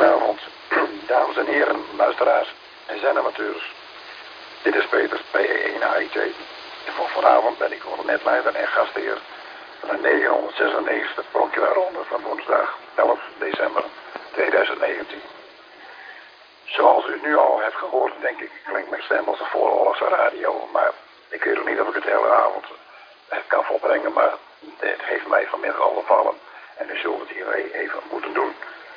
Goedenavond, dames en heren, luisteraars en zendamateurs. Dit is Peter, PE1AIT. En voor vanavond ben ik netleider en gastheer van de 996e Pronkelaarronde van woensdag 11 december 2019. Zoals u nu al heeft gehoord, denk ik, klinkt mijn stem als een vooroorlogse radio. Maar ik weet nog niet of ik het de hele avond kan volbrengen, maar dit heeft mij vanmiddag al bevallen. En u zult het hier even moeten doen.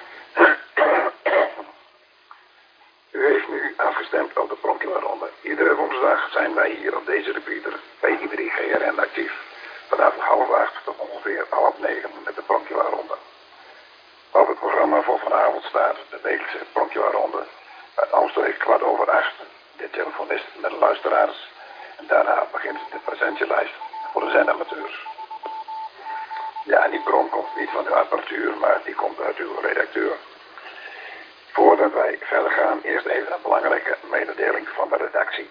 U heeft nu afgestemd op de Pronkelaarronde. Iedere woensdag zijn wij hier op deze repeater bij I3GRN actief. Vanaf 7:30 tot ongeveer 8:30 met de Pronkelaarronde. Op het programma voor vanavond staat de wekelijkse Pronkelaarronde. Omstreeks 7:15 de telefonist met de luisteraars. En daarna begint de presentielijst voor de zendamateurs. Ja, die bron komt niet van uw apparatuur, maar die komt uit uw redacteur. Voordat wij verder gaan, eerst even een belangrijke mededeling van de redactie.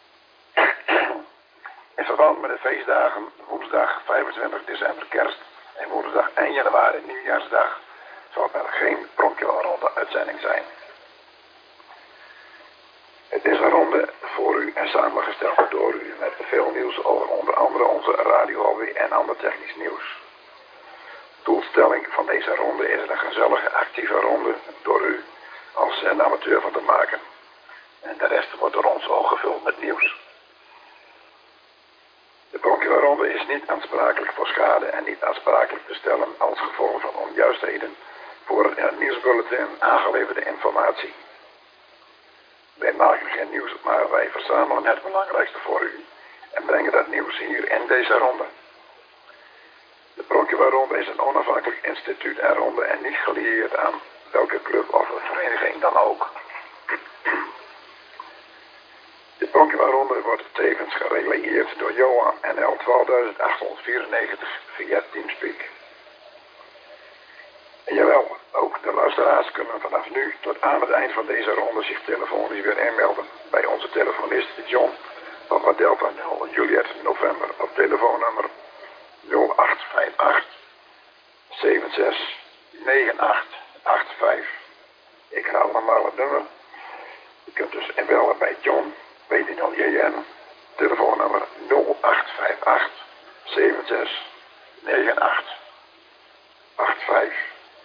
In verband met de feestdagen, woensdag 25 december kerst en woensdag 1 januari nieuwjaarsdag, zal er geen Pronkelaarronde uitzending zijn. Het is een ronde voor u en samengesteld door u met veel nieuws over onder andere onze radiohobby en ander technisch nieuws. Doelstelling van deze ronde is een gezellige, actieve ronde door u als amateur van te maken. En de rest wordt door ons al gevuld met nieuws. De Pronkelaarronde is niet aansprakelijk voor schade en niet aansprakelijk te stellen als gevolg van onjuistheden voor in het nieuwsbulletin aangeleverde informatie. Wij maken geen nieuws, maar wij verzamelen het belangrijkste voor u en brengen dat nieuws hier in deze ronde. De Pronkelaarronde is een onafhankelijk instituut en ronde en niet gelieerd aan welke club of vereniging dan ook. De Pronkelaarronde wordt tevens gereligieerd door Johan NL 12894 via Teamspeak. En jawel, ook de luisteraars kunnen vanaf nu tot aan het eind van deze ronde zich telefonisch weer inmelden bij onze telefonist John Papa Delta 0 Juliet November op telefoonnummer 0858 76 9885. Ik haal normaal het nummer. U kunt dus inbellen bij John, PD0JN, telefoonnummer 0858 76 9885.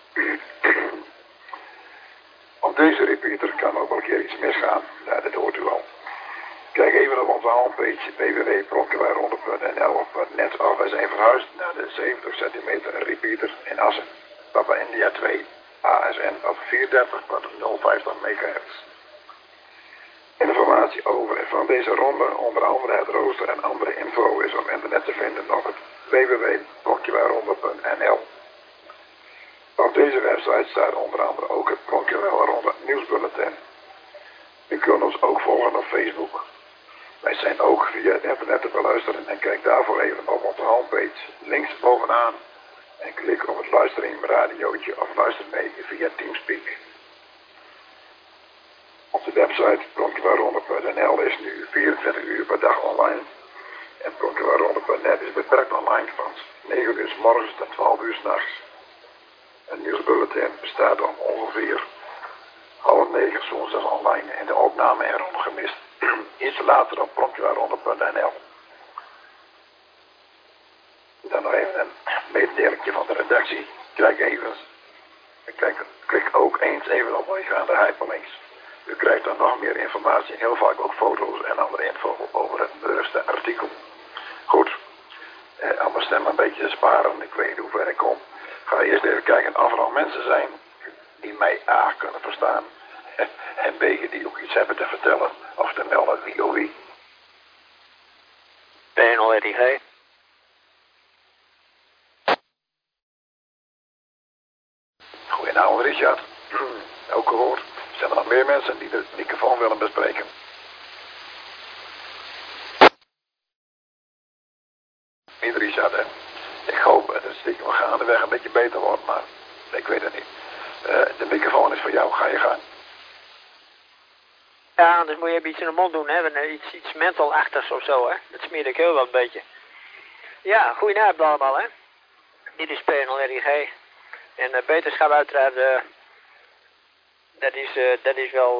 Op deze repeater kan ook wel een keer iets misgaan. Ja, dat hoort u al. Kijk even op onze homepage www.pronkelaarronde.nl.net of wij zijn verhuisd naar de 70 cm repeater in Assen. Papa India 2 ASN op 34.050 MHz. Informatie over en van deze ronde, onder andere het rooster en andere info, is op internet te vinden op het www.pronkelaarronde.nl. Op deze website staat onder andere ook het Pronkelaarronde nieuwsbulletin. U kunt ons ook volgen op Facebook. Wij zijn ook via het internet te beluisteren en kijk daarvoor even op onze homepage links bovenaan en klik op het luisteren radiootje of luister mee via Teamspeak. Onze website pronkelaarronde.nl is nu 24 uur per dag online en pronkelaarronde.net is beperkt online van 9 uur 's morgens tot 12 uur 's nachts. Het nieuwsbulletin bestaat om ongeveer 8:30 woensdag online en de opname erom gemist. Iets later op pronkelaarronde.nl. Dan nog even een mededelingje van de redactie. Klik ook eens even op meegaande hyperlinks. U krijgt dan nog meer informatie en heel vaak ook foto's en andere info over het bewuste artikel. Goed, om mijn stem een beetje te sparen, ik weet niet hoe ver ik kom. Ga eerst even kijken of er al mensen zijn die mij A kunnen verstaan en B die ook iets hebben te vertellen of te melden wie of wie. PNL-RIG. Goedenavond Richard. Ook gehoord. Zijn er nog meer mensen die de microfoon willen bespreken? Niet Richard, hè? Ik hoop dat het stiekem gaandeweg een beetje beter wordt, maar ik weet het niet. De microfoon is voor jou, ga je gaan. Ja, anders moet je even iets in de mond doen, hè? Iets mentalachtigs of zo, hè? Dat smeer ik heel wel een beetje. Ja, goedenavond allemaal, hè? Dit is PNL-RIG. En Peter gaat uiteraard dat is wel,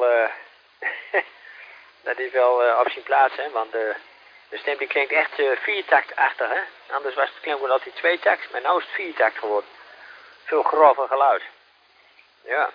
dat is wel op zijn plaats, hè, want de stem die klinkt echt viertaktachtig, hè. Anders was het klinkt altijd tweetakt, maar nu is het viertakt geworden. Veel grover geluid. Ja.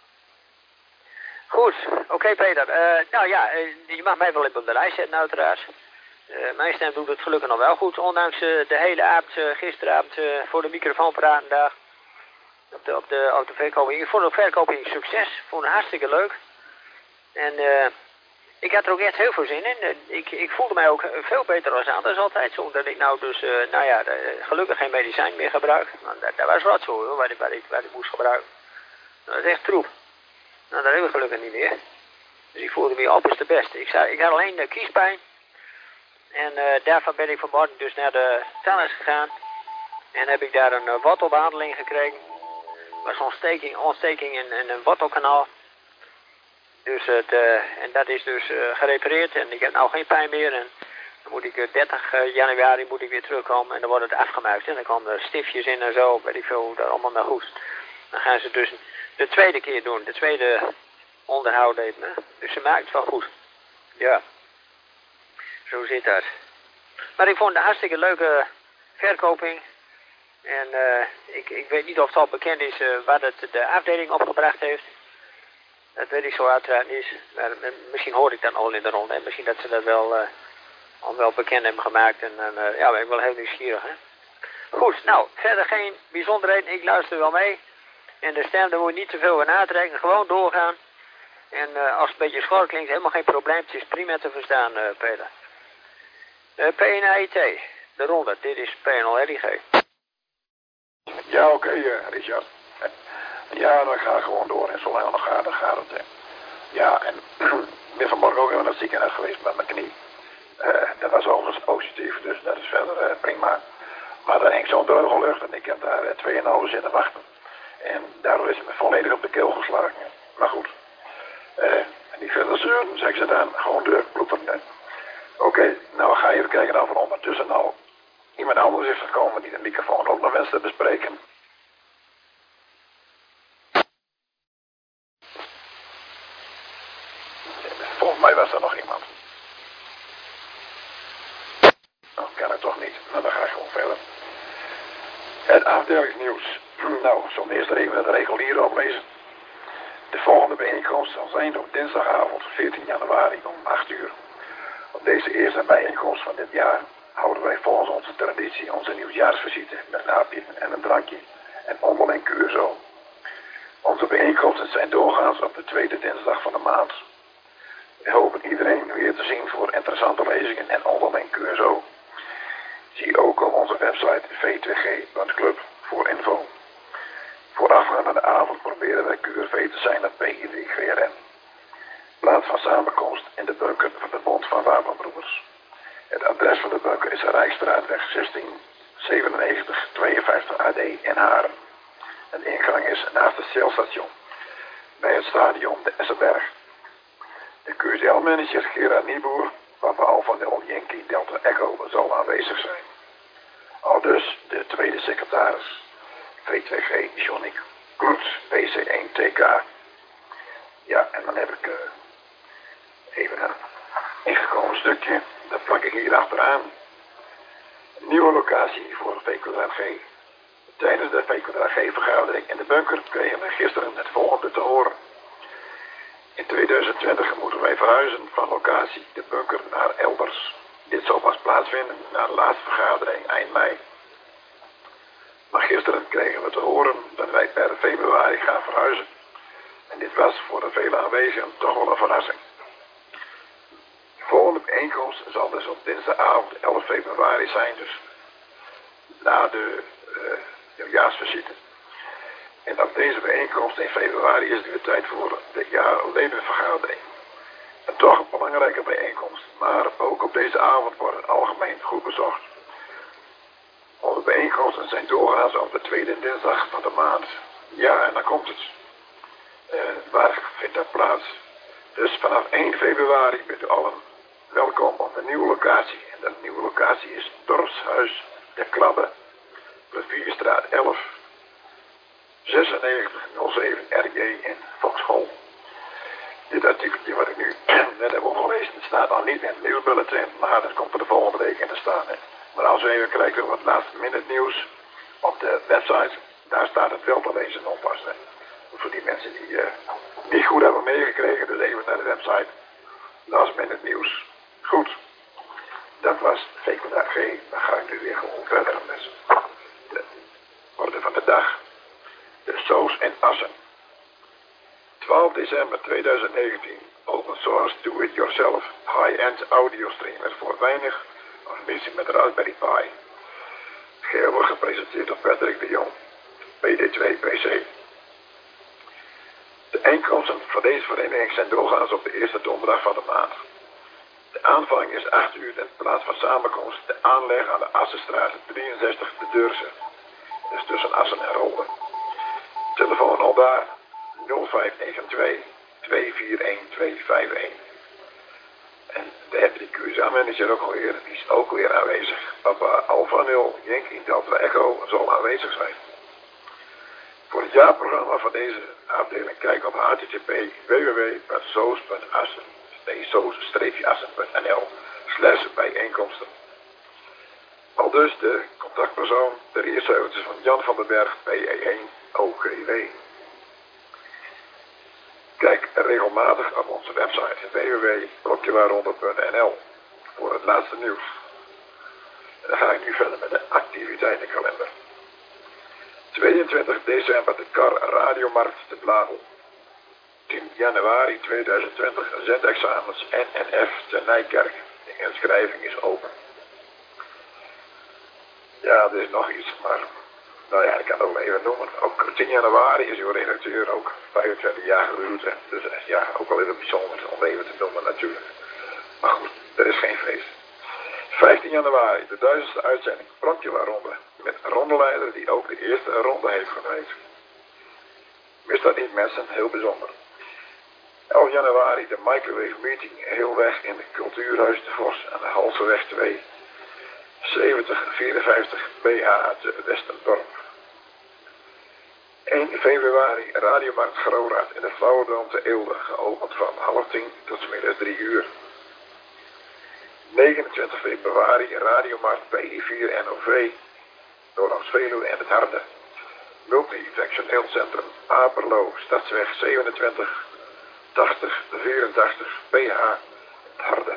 Goed, oké, Peter. Nou ja, je mag mij wel even op de lijst zetten uiteraard. Mijn stem doet het gelukkig nog wel goed, ondanks de hele avond, gisteravond voor de microfoon praten daar. Op de verkoping. Ik vond de verkoping een succes. Ik vond het hartstikke leuk. En ik had er ook echt heel veel zin in. Ik voelde mij ook veel beter als anders altijd. Zonder dat ik nou dus, nou ja, gelukkig geen medicijn meer gebruik. Want dat was wat zo hoor, waar ik moest gebruiken. Dat was echt troep. Nou, dat heb ik gelukkig niet meer. Dus ik voelde me opperste best. Ik had alleen kiespijn. En daarvan ben ik vanmorgen dus naar de tandarts gegaan. En heb ik daar een wortelbehandeling gekregen. Er was ontsteking in een wortelkanaal. Dus en dat is dus gerepareerd en ik heb nou geen pijn meer. En dan moet ik 30 januari moet ik weer terugkomen en dan wordt het afgemaakt. En dan komen er stiftjes in en zo, weet ik veel hoe dat allemaal naar goed. Dan gaan ze dus de tweede keer doen, de tweede onderhoud even. Hè? Dus ze maakt het wel goed. Ja, zo zit dat. Maar ik vond het een hartstikke leuke verkoping. En ik weet niet of het al bekend is wat het de afdeling opgebracht heeft. Dat weet ik zo uiteraard niet. Maar misschien hoor ik dat al in de ronde. En misschien dat ze dat al wel bekend hebben gemaakt. En ja, ben ik wel heel nieuwsgierig. Hè? Goed, nou, verder geen bijzonderheden. Ik luister wel mee. En de stem, daar moet je niet te veel van natrekken. Gewoon doorgaan. En als het een beetje schor klinkt, helemaal geen probleem. Het is prima te verstaan, Peter. PNAIT, de ronde. Dit is PNL RIG. Ja, oké, Richard. Ja, dan ga ik gewoon door. En zolang het nog gaat, dan gaat het. Ja, en ik ben vanmorgen ook even naar het ziekenhuis geweest met mijn knie. Dat was overigens positief, dus dat is verder prima. Maar dan hing zo'n dreugellucht en ik heb daar 2,5 zitten wachten. En daardoor is het me volledig op de keel geslagen. Maar goed. Niet verder zeuren, zeg ze dan. Gewoon deurbloederen. Oké, nou ga je even kijken of er ondertussen nou iemand anders is gekomen die de microfoon ook nog wenst te bespreken. Volgens mij was er nog iemand. Nou, kan het toch niet. Nou, dan ga ik gewoon verder. Het afdelingsnieuws. Nou, ik zal eerst even het reguliere oplezen. De volgende bijeenkomst zal zijn op dinsdagavond 14 januari om 8 uur. Op deze eerste bijeenkomst van dit jaar houden wij volgens onze traditie onze nieuwjaarsvisite met een hapje en een drankje en onderling kuurzo. Onze bijeenkomsten zijn doorgaans op de tweede dinsdag van de maand. We hopen iedereen weer te zien voor interessante lezingen en onderling kuurzo. Zie ook op onze website v2g.club voor info. Voorafgaand aan de avond proberen wij QRV te zijn op PI3GRN. Plaats van samenkomst in de bunker van de Bond van Wapenbroeders. Het adres van de bunker is de Rijksstraatweg 16 97 52 AD in Haren. De ingang is naast het Shell-station bij het stadion de Essenberg. De QSL-manager Gerard Nieboer, Papa van de Yankee Delta Echo, zal aanwezig zijn. Aldus de tweede secretaris, V2G Johnny Kloets, PC1TK. Ja, en dan heb ik even een ingekomen stukje, dat plak ik hier achteraan. Een nieuwe locatie voor VQG. Tijdens de VQG-vergadering in de bunker kregen we gisteren het volgende te horen. In 2020 moeten wij verhuizen van locatie de bunker naar elders. Dit zal pas plaatsvinden na de laatste vergadering eind mei. Maar gisteren kregen we te horen dat wij per februari gaan verhuizen. En dit was voor de vele aanwezigen toch wel een verrassing. De volgende bijeenkomst zal dus op dinsdagavond 11 februari zijn, dus na de nieuwjaarsvisite. En op deze bijeenkomst in februari is het weer tijd voor de jaarledenvergadering. En toch een belangrijke bijeenkomst, maar ook op deze avond wordt het algemeen goed bezocht. Onze bijeenkomsten zijn doorgaans op de tweede dinsdag van de maand. Ja, en dan komt het. Waar vindt dat plaats? Dus vanaf 1 februari bent u allen welkom op een nieuwe locatie. En dat nieuwe locatie is Dorpshuis de Krabbe, Plevierstraat 11, 9607 RJ in Foxhol. Dit artikeltje wat ik nu net heb opgelezen, het staat al niet in het nieuwsbulletin, maar dat komt er de volgende week in te staan. Hè. Maar als we even kijken wat last minute nieuws op de website, daar staat het wel te lezen en oppassen. Voor die mensen die niet goed hebben meegekregen, dus even naar de website. Last minute nieuws. Goed. Dat was VK G. Dan ga ik nu weer gewoon verder met de orde van de dag. De Soos en Assen. 12 december 2019. Open source do-it-yourself high-end audio streamer voor weinig of missie met Raspberry Pi. Geheel wordt gepresenteerd door Patrick de Jong. PD2 PC. De inkomsten van deze vereniging zijn doorgaans op de eerste donderdag van de maand. De aanvang is 8 uur in plaats van samenkomst de aanleg aan de Assenstraat 63 de Deurse. Dus tussen Assen en Rolde. Telefoon al daar 0592 241 251. En de Hendrik QSA-manager ook alweer, die is ook weer aanwezig. Papa Alpha 0 Yankee Delta Echo zal aanwezig zijn. Voor het jaarprogramma van deze afdeling kijk op http://soos.assen.nl/bijeenkomsten. Al dus de contactpersoon ter eerste van Jan van den Berg PE1 OGW. Kijk regelmatig op onze website www.klokjewaaronder.nl voor het laatste nieuws. En dan ga ik nu verder met de activiteitenkalender. 22 december de Kar Radiomarkt te Blavel. 10 januari 2020 zendexamens NNF te Nijkerk. De inschrijving is open. Ja, er is nog iets, maar nou ja, ik kan het ook even noemen. Ook 10 januari is uw redacteur ook 25 jaar gehuwd. Dus ja, ook wel even bijzonder om even te noemen natuurlijk. Maar goed, er is geen feest. 15 januari, de 1000ste uitzending, Brandjewaarronde. Met een rondeleider die ook de eerste ronde heeft gemaakt. Mis dat niet mensen, heel bijzonder. 11 januari, de microwave meeting, heel weg in de Cultuurhuis de Vos aan de Halseweg 2. 7054 BH te Westendorp. 1 februari, Radiomarkt Groenraad in de Flauwerdam te Eelde, geopend van 9:30 tot 's middags 3 uur. 29 februari, Radiomarkt PI4 NOV, Noord Veluwe en het Harde. Multi-functioneel centrum Aperlo, Stadsweg 27, 80, 84, PH, het Harde.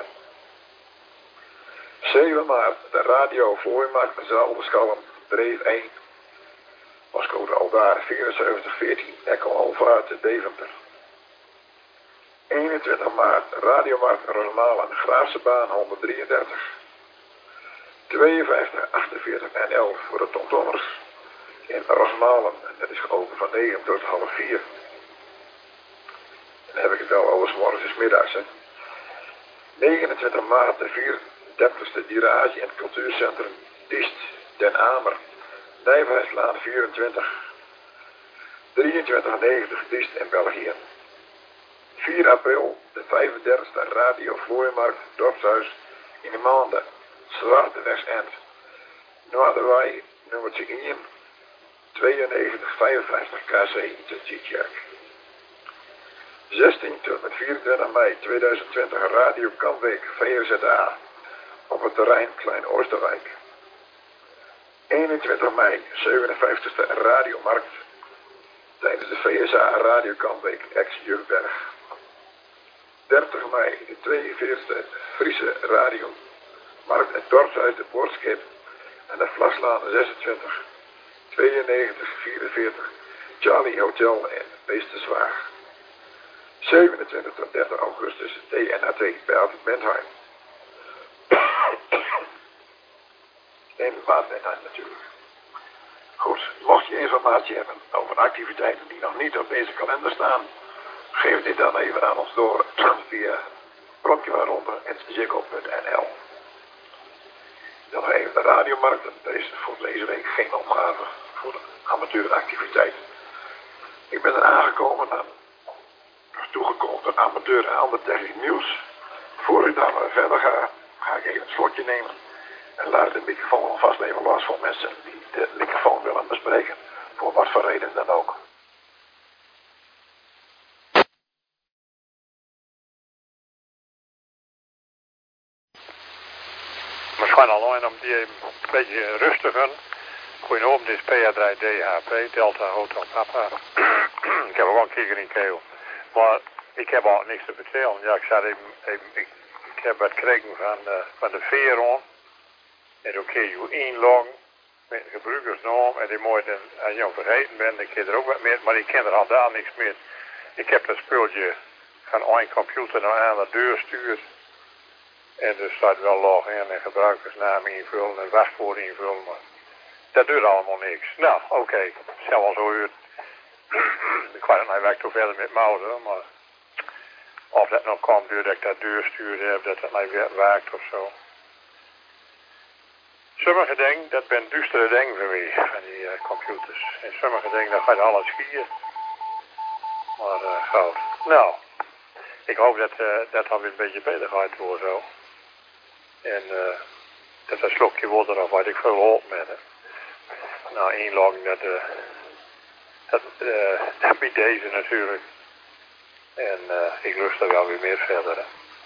7 maart, de Radio Vlooimarkt Zaalderschalm, Dreef 1, pascode aldaar 7414, Echo Alpha te Deventer. 21 maart, Radiomarkt Rosmalen, Graafse Baan 133. 5248 en 11 voor de TomTommers in Rosmalen. En dat is geopend van 9 tot 3:30. Dan heb ik het wel over 's morgens en 's middags. Hè. 29 maart, de 34ste Dirage in het cultuurcentrum Diest, Den Amer. Nijverheidslaan 24. 2390 Diest in België. 4 april, de 35ste Radio Vlooimarkt Dorpshuis in de Maanden. Zwarte Westend. Noorderwij, nummertje 1, 9255 KC te Tietjerk. 16 tot met 24 mei 2020 Radio Kampweek VRZA op het terrein Klein Oosterwijk. 21 mei 57ste Radiomarkt tijdens de VSA Radio Kampweek ex-Jurberg. 30 mei de 42e Friese Radio Markt en Dorpshuis de Boordskip en de Vlaslaan 26 92 44 Charlie Hotel in Beestenswaag. 27 tot 30 augustus TNAT bij Alfred Bentheim. En Maat Bentheim natuurlijk. Goed, mocht je informatie hebben over activiteiten die nog niet op deze kalender staan, geef dit dan even aan ons door via brokjewaaronder@ziggo.nl. Dan nog even de radiomarkt. Er is voor deze week geen opgave voor de amateuractiviteit. Ik ben er aangekomen aan toegekomen tot amateur en ander technisch nieuws. Voor ik dan verder ga, ga ik even een slotje nemen en laat de microfoon alvast even los voor mensen die de microfoon willen bespreken, voor wat voor reden dan ook. ga alleen om die een beetje rustiger. Goedenavond, dit is PA3 DHP, Delta Hotel Papa. Ik heb ook wel een kikker in keel. Maar ik heb al niks te vertellen. Ja, ik heb wat gekregen van de Veron. En dan kun je inloggen met een gebruikersnaam. En die moet dan, als je vergeten bent, dan kun je er ook wat mee. Maar ik ken er al daar niks meer. Ik heb dat spultje van één computer naar de deur stuurt. En er staat wel login en gebruikersnaam invullen en wachtwoord invullen. Maar dat doet allemaal niks. Nou, oké. Het zal wel zo uit. Ik weet niet of ik verder met mouden, maar of dat nog komt doordat ik dat deurstuur heb, dat niet weer werkt of zo. Sommige dingen, dat zijn duistere dingen voor mij, van die computers. En sommige dingen, dat gaat alles schier. Maar goud. Nou, ik hoop dat alweer een beetje beter gaat worden zo. En dat slokje wordt er of wat ik veel op met. Nou, inloggen, dat biedt deze natuurlijk. En ik lust er wel weer meer verder. Hè.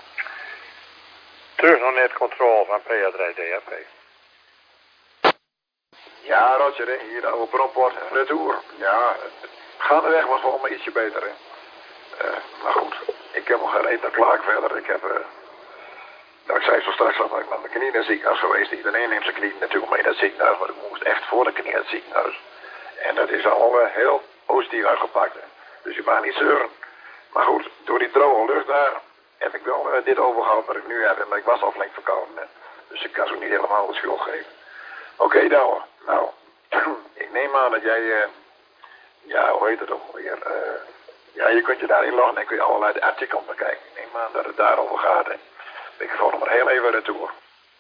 Terug naar netcontrole van PA3 DHP. Ja, Roger, hè. Hier de oude proport, retour. Ja, gaandeweg was wel maar ietsje beter, hè. Maar goed, ik heb nog geen eten klaar verder. Ik heb, nou, ik zei zo straks al dat ik met mijn knie in het ziekenhuis geweest. Iedereen neemt zijn knie natuurlijk mee naar het ziekenhuis, maar ik moest echt voor de knie naar het ziekenhuis. En dat is al heel positief uitgepakt, hè. Dus je mag niet zeuren. Maar goed, door die droge lucht daar heb ik wel dit overgehaald wat ik nu heb. Maar ik was al flink verkouden, hè. Dus ik kan ze ook niet helemaal de schuld geven. Oké, Douwe. Nou, ik neem aan dat jij, ja, hoe heet het ook alweer? Ja, je kunt je daarin loggen en kun je allerlei artikelen bekijken. Ik neem aan dat het daarover gaat, hè. Ik ga nog maar heel even retour.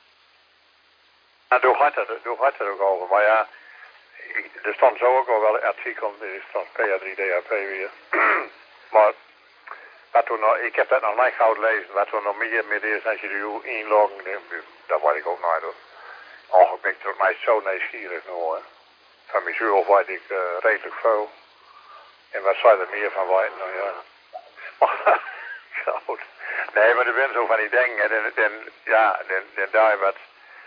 Nou, doe gaat er ook over. Maar ja, er stond zo ook al wel een artikel, er stond PA3DHP weer. Maar wat toen nog, ik heb dat nog niet gauw lezen. Wat er nog meer met is als je er inloggen, dat weet ik ook nooit hoor. Eigenlijk ben ik er ook niet zo nieuwsgierig nog hoor. Van mezelf weet ik redelijk veel. En wat zou er meer van weten? Nou ja. Goed. Nee, maar er zijn zo van die dingen. Dan daar wat.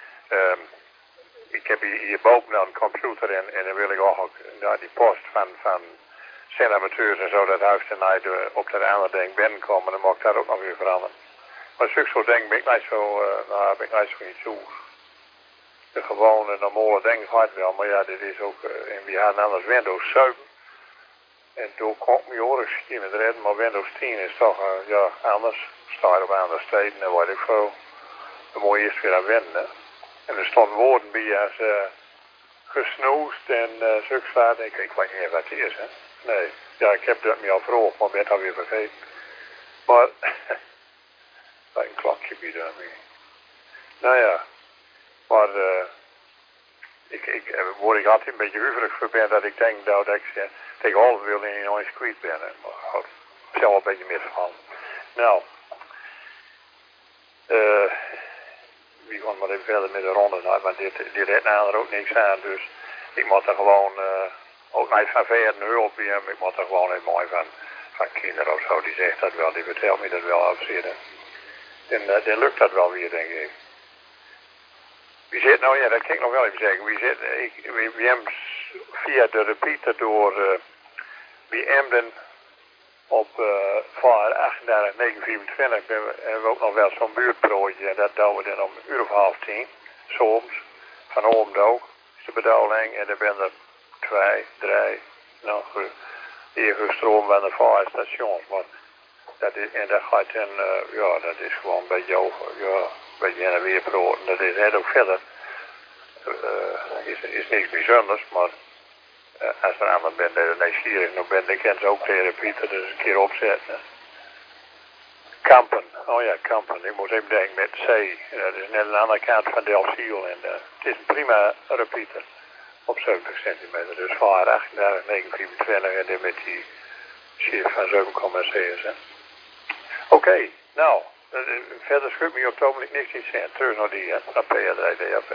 Ik heb hier boven een computer en dan wil ik ook die post van cinemateurs en zo, dat huis en op dat andere ding binnenkomen, dan mag ik dat ook nog weer veranderen. Maar zulke soort dingen ben ik niet zo, ben ik niet zo niet zo. De gewone normale dingen gaat wel, maar ja, dit is ook, en we hadden anders Windows 7. En toen kon ik me oren schieten met redden, maar Windows 10 is toch, ja, anders. Staat op andere steden en wat ik veel. Dan moet je eerst weer aan wennen. En er stond woorden bij als gesnoest en zulke staat. Ik weet niet meer wat het is, hè. Nee, ja, ik heb dat me al vroeg, maar ben het alweer vergeten. Maar, een klokje bij daarmee. Nou ja, maar word ik altijd een beetje huiverig voor ben dat ik denk dat ik tegen half wil in een squeeze ben. Maar goed, ik zal wel een beetje misvallen. Nou, we gaan maar even verder met de ronde, nou, maar dit heeft er ook niks aan, dus ik moet er gewoon ook niet van verder hulp bij hem. Ik moet er gewoon even mooi van kinderen of zo, die zegt dat wel, die vertelt me dat wel afzitten. En dan lukt dat wel weer, denk ik. Wie zit nou, ja, dat kan ik nog wel even zeggen. We hebben via de repeater door wie Emden op voor 38, 924 hebben we ook nog wel zo'n buurtprootje. En dat doen we dan om 9:30, soms. Van Oomdoog is de bedoeling. En dan ben er 2, 3, nog even stroom van de vaarstations. Maar dat is, en dat gaat dan, ja, dat is gewoon een beetje over, ja, een beetje in de weerproot. Dat is net ook verder. Is niks bijzonders, maar als er aan bent dat je nieuwsgierig nog bent, dan kan ze ook tegen Pieter dus een keer opzetten. Kampen, oh ja, Kampen. Ik moet even denken met C. Dat is net aan de andere kant van Delfziel. En het is een prima repeater op 70 centimeter. Dus van 38, 924 en dan met die shift van 7,6. Oké, nou, verder schudt me op het ogenblik niks iets in. Terug naar die, naar PA3 DHP.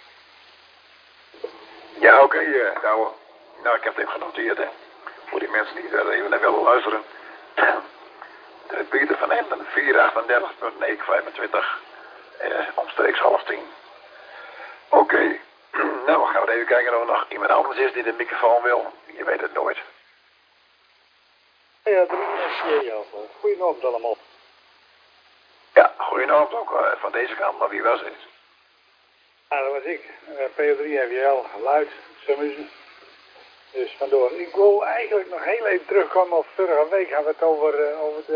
Ja, oké, nou, ik heb het even genoteerd, hè. Voor die mensen die er even naar willen luisteren. De repeater van Emden, 438.925, omstreeks 9:30. Oké. Nou, gaan we even kijken of er nog iemand anders is die de microfoon wil. Je weet het nooit. Ja, 3 SJ. Goedenavond allemaal. Ja, goedenavond ook van deze kant, maar wie was het? Ja, dat was ik. PO3 FJL, Luid, Summuzen. Dus vandoor. Ik wil eigenlijk nog heel even terugkomen op vorige week. Hadden we het over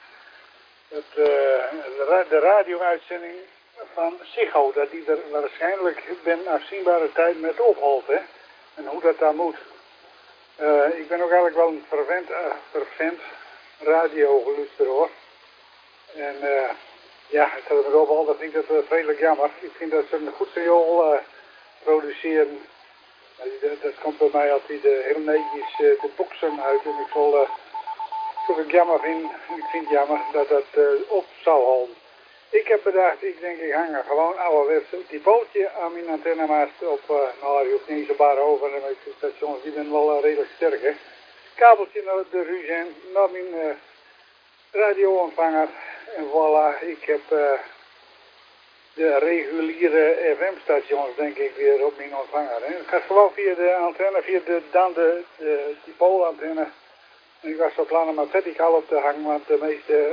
de radio-uitzending van Ziggo. Dat die er waarschijnlijk binnen afzienbare tijd met ophalt, hè. En hoe dat dan moet. Ik ben ook eigenlijk wel een fervent radiogeluster hoor. En ja, het staat er overal, dat vind ik dat vredelijk jammer. Ik vind dat ze een goed signaal produceren. Dat komt bij mij altijd heel netjes de boksen uit. En ik zal het jammer vinden, ik vind het jammer dat dat op zou houden. Ik heb bedacht, ik denk ik hang er gewoon ouderwets die pootje aan mijn antennemast op, nou je hoeft niet zo bar over, maar de stations die zijn wel redelijk sterk hè. Kabeltje naar de Ruzen, naar mijn radioontvanger en voilà, ik heb de reguliere FM-stations denk ik weer op mijn ontvanger. Hè. Het gaat gewoon via de antenne, via de dipoolantenne. En ik was van plan om maar verticaal op te hangen, want de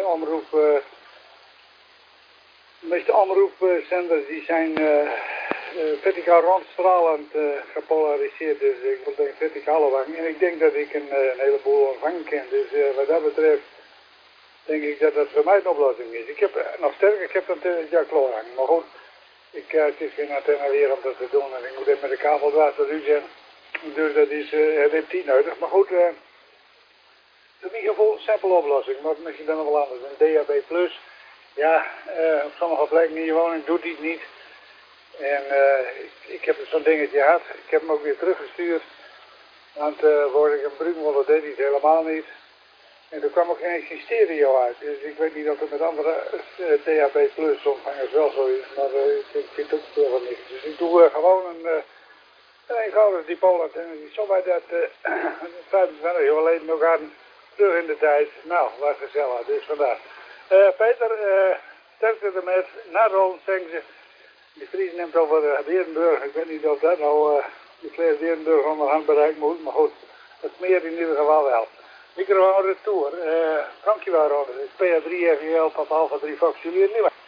meeste omroepzenders die zijn verticaal rondstralend gepolariseerd. Dus ik wil denk verticaal ophangen. En ik denk dat ik een heleboel ontvangen ken. Dus wat dat betreft denk ik dat dat voor mij een oplossing is. Ik heb nog sterker, ik heb een Jack Loor hangen. Maar goed, het is geen antenne weer om dat te doen. En ik moet even met de kabel laten ruzen. Dus dat is reptiel nodig. Maar goed, in ieder geval een simpele oplossing. Maar misschien dan nog wel anders. Een DAB+. Ja, op sommige plekken in je woning doet hij het niet. En ik heb zo'n dingetje gehad. Ik heb hem ook weer teruggestuurd. Want word ik een Brugmol, deed hij het helemaal niet. En er kwam ook geen stereo uit. Dus ik weet niet of het met andere DAB Plus ontvangers wel zo is. Maar ik vind het ook veel van niks. Dus ik doe gewoon een eenvoudige dipoolantenne. Die zo bij dat 25 jaar geleden nog aan terug in de tijd. Nou, wat gezellig. Dus vandaar. Peter, sterkte ermet. Na Ron zeggen ze. De Vries neemt over Weerenburg. Ik weet niet of dat nou de Klees Weerenburg onderhand bereikt moet. Maar goed, het meer in ieder geval wel. Microfoon retour. Dankjewel Ron. PA3 FJL, Papa Alpha 3 Fox, jullie het nieuwe.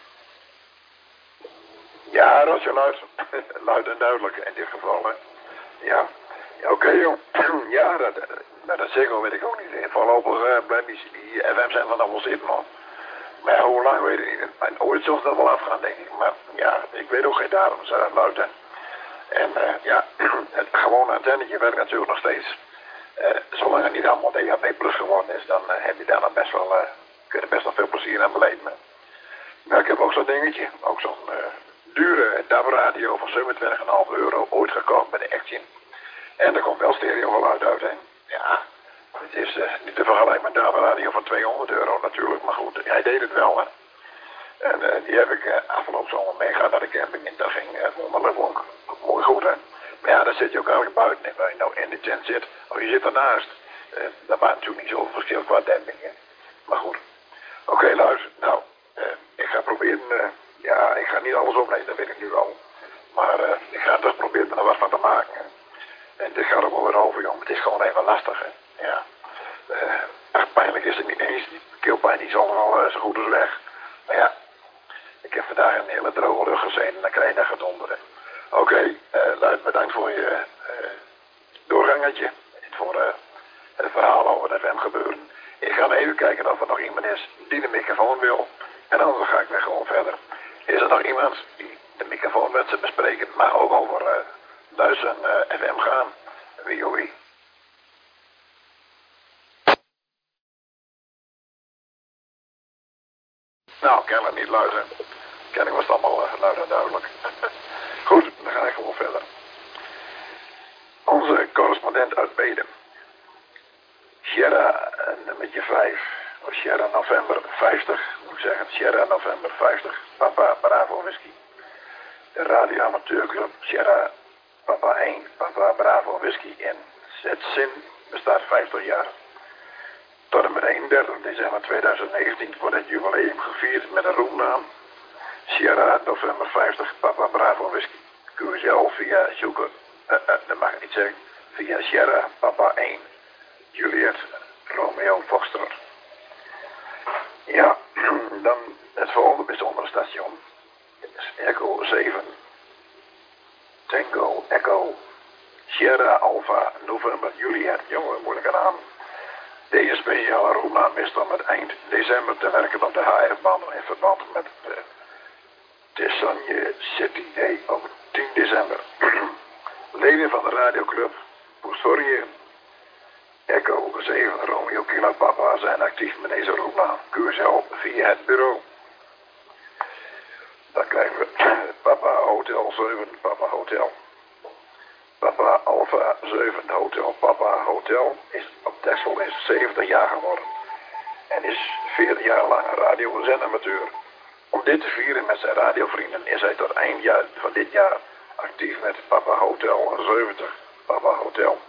Ja, dat is je luid. Luid en duidelijk in dit geval. Hè. Ja, ja oké, joh. Ja, dat zeker weet ik ook niet. Voorlopig blijft die FM zijn van allemaal zitten man. Maar ja, hoe lang weet ik niet. En ooit zal dat wel afgaan denk ik. Maar ja, ik weet ook geen datum. Ze dat luid zijn. En ja, het gewone antennetje werkt natuurlijk nog steeds. Zolang het niet allemaal DAB Plus geworden is, dan heb je daar nog best wel, kun je best wel veel plezier aan beleven. Maar ik heb ook zo'n dingetje, ook zo'n dure DAB-radio van 27,5 euro ooit gekocht bij de Action. En er komt wel stereogeluid uit. Hè. Ja, het is niet te vergelijken met een DAB-radio van 200 euro natuurlijk, maar goed, hij deed het wel. Hè. En die heb ik afgelopen zomer meegehad naar de camping en dat ging wonderlijk ook mooi goed. Hè. Maar ja, dan zit je ook eigenlijk buiten. En waar je nou in de tent zit, of je zit ernaast. Dat maakt natuurlijk niet zoveel verschil qua demping. Hè. Maar goed. Oké, luister. Nou, ik ga proberen. Ja, ik ga niet alles opnemen, dat weet ik nu al. Maar ik ga toch proberen er wat van te maken. Hè. En dit gaat ook wel weer over, jongen. Het is gewoon even lastig, hè. Ja. Echt pijnlijk is het niet eens. Die keelpijn die is al zo goed als weg. Maar ja, ik heb vandaag een hele droge lucht gezeten en dan krijg je dat gedonderen. Oké, Luid, bedankt voor je doorgangetje. Voor het verhaal over het FM gebeuren. Ik ga even kijken of er nog iemand is die de microfoon wil. En anders ga ik weer gewoon verder. Is er nog iemand die de microfoon met ze bespreken, maar ook over luisteren FM gaan? Wie of wie? Nou, kennelijk niet luisteren. Kennelijk was het allemaal luid en duidelijk. Goed, dan ga ik gewoon verder. Onze correspondent uit Bedum. Sierra nummertje 5. Of Sierra November 50, moet ik zeggen. Sierra November 50. Papa Bravo Whisky. De radioamateurclub Sierra Papa 1. Papa Bravo Whisky in Zetzin bestaat 50 jaar. Tot en met 31 december 2019 wordt het jubileum gevierd met een roemnaam. Sierra November 50 Papa Bravo Whisky. QSL via zoeken, dat mag ik niet zeggen, via Sierra Papa 1, Juliet Romeo Foxtrot. Ja, dan het volgende bijzondere station. Het is Echo 7, Tango Echo, Sierra Alpha November Juliet, jongen, moeilijke naam. Deze speciale roepnaam is dan met eind december te werken op de HR-banden in verband met de Tessanje City Day op 10 december. Leden van de radioclub Poestorië, Echo 7 Romeo Kilo Papa zijn actief met deze roepnaam. QSL via het bureau. Dan krijgen we Papa Hotel 7 Papa Hotel. Papa Alpha 7 Hotel Papa Hotel is op Texel is 70 jaar geworden. En is 40 jaar lang een radiozenamateur. Om dit te vieren met zijn radiovrienden is hij tot eind van dit jaar actief met Papa Hotel 70 Papa Hotel.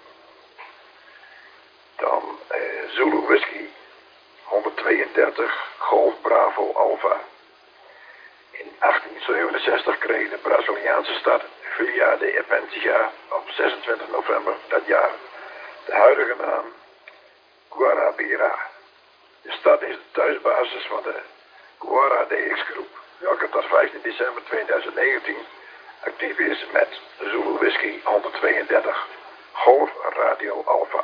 Dan Zulu Whisky 132 Golf Bravo Alpha. In 1867 kreeg de Braziliaanse stad Villa de Epentia op 26 november dat jaar de huidige naam Guarabira. De stad is de thuisbasis van de Guara DX groep, welke tot 15 december 2019 actief is met Zulu Whisky 132 Golf Radio Alpha.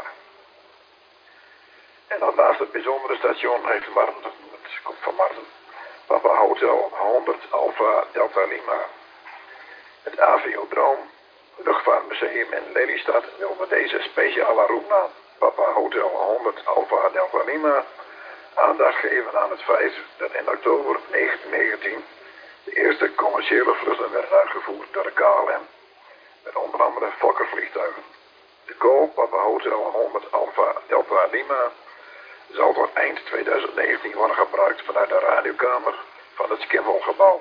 En dat laatste bijzondere station heeft Marten, het komt van Marten, Papa Hotel 100 Alpha Delta Lima. Het Aviodroom Luchtvaartmuseum in Lelystad wil met deze speciale roepnaam Papa Hotel 100 Alpha Delta Lima aandacht geven aan het feit dat in oktober 1919 de eerste commerciële vluchten werden uitgevoerd door de KLM, met onder andere Fokkervliegtuigen. De code Papa Hotel 100 Alpha Delta Lima zal tot eind 2019 worden gebruikt vanuit de radiokamer van het Schipholgebouw.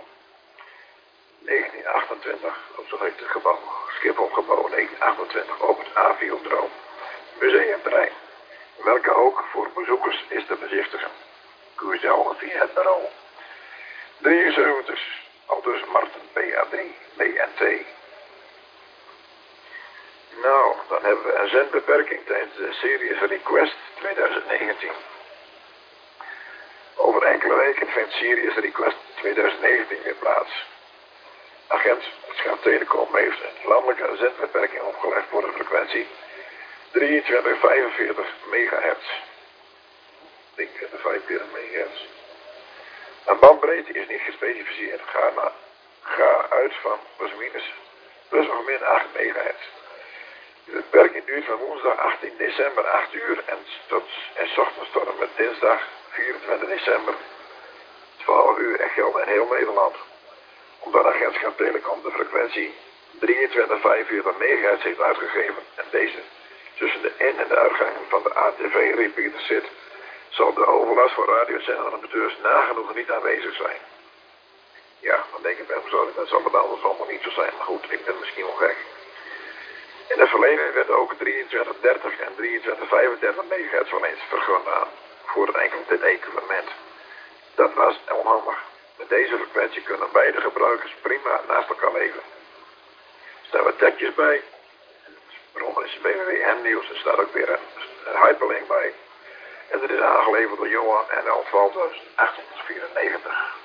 1928, op zo heet het gebouw, Schipholgebouw 1928 op het Aviodroom Museumplein, welke ook voor bezoekers is te bezichtigen. QSL via het bureau. 73, aldus Marten PA3, BNT. Nou, dan hebben we een zendbeperking tijdens de Serious Request 2019. Over enkele weken vindt Serious Request 2019 weer plaats. Agent Schaap Telecom heeft een landelijke zendbeperking opgelegd voor de frequentie 2345 megahertz. 2345 megahertz. Een bandbreedte is niet gespecificeerd. Ga uit van plus of min 8 megahertz. De beperking duurt van woensdag 18 december 8 uur en 's ochtends tot en met dinsdag 24 december 12 uur en geldt in heel Nederland. Omdat Agentschap Telecom de frequentie 2345 MHz heeft uitgegeven en deze tussen de in- en de uitgang van de ATV-repeater zit, zal de overlast voor radiozenderamateurs nagenoeg niet aanwezig zijn. Ja, dan denk ik bij mezelf, dat zal het anders allemaal niet zo zijn, maar goed, ik ben misschien wel gek. In het verleden werd ook 2330 en 2335 MHz wel eens vergun aan voor een enkel equipment. Dat was onhandig. Met deze frequentie kunnen beide gebruikers prima naast elkaar leven. Er staan wat tekjes bij. Waaronder is www.nieuws. Er staat ook weer een hyperlink bij. En dat is aangeleverd door Johan en Altval 894.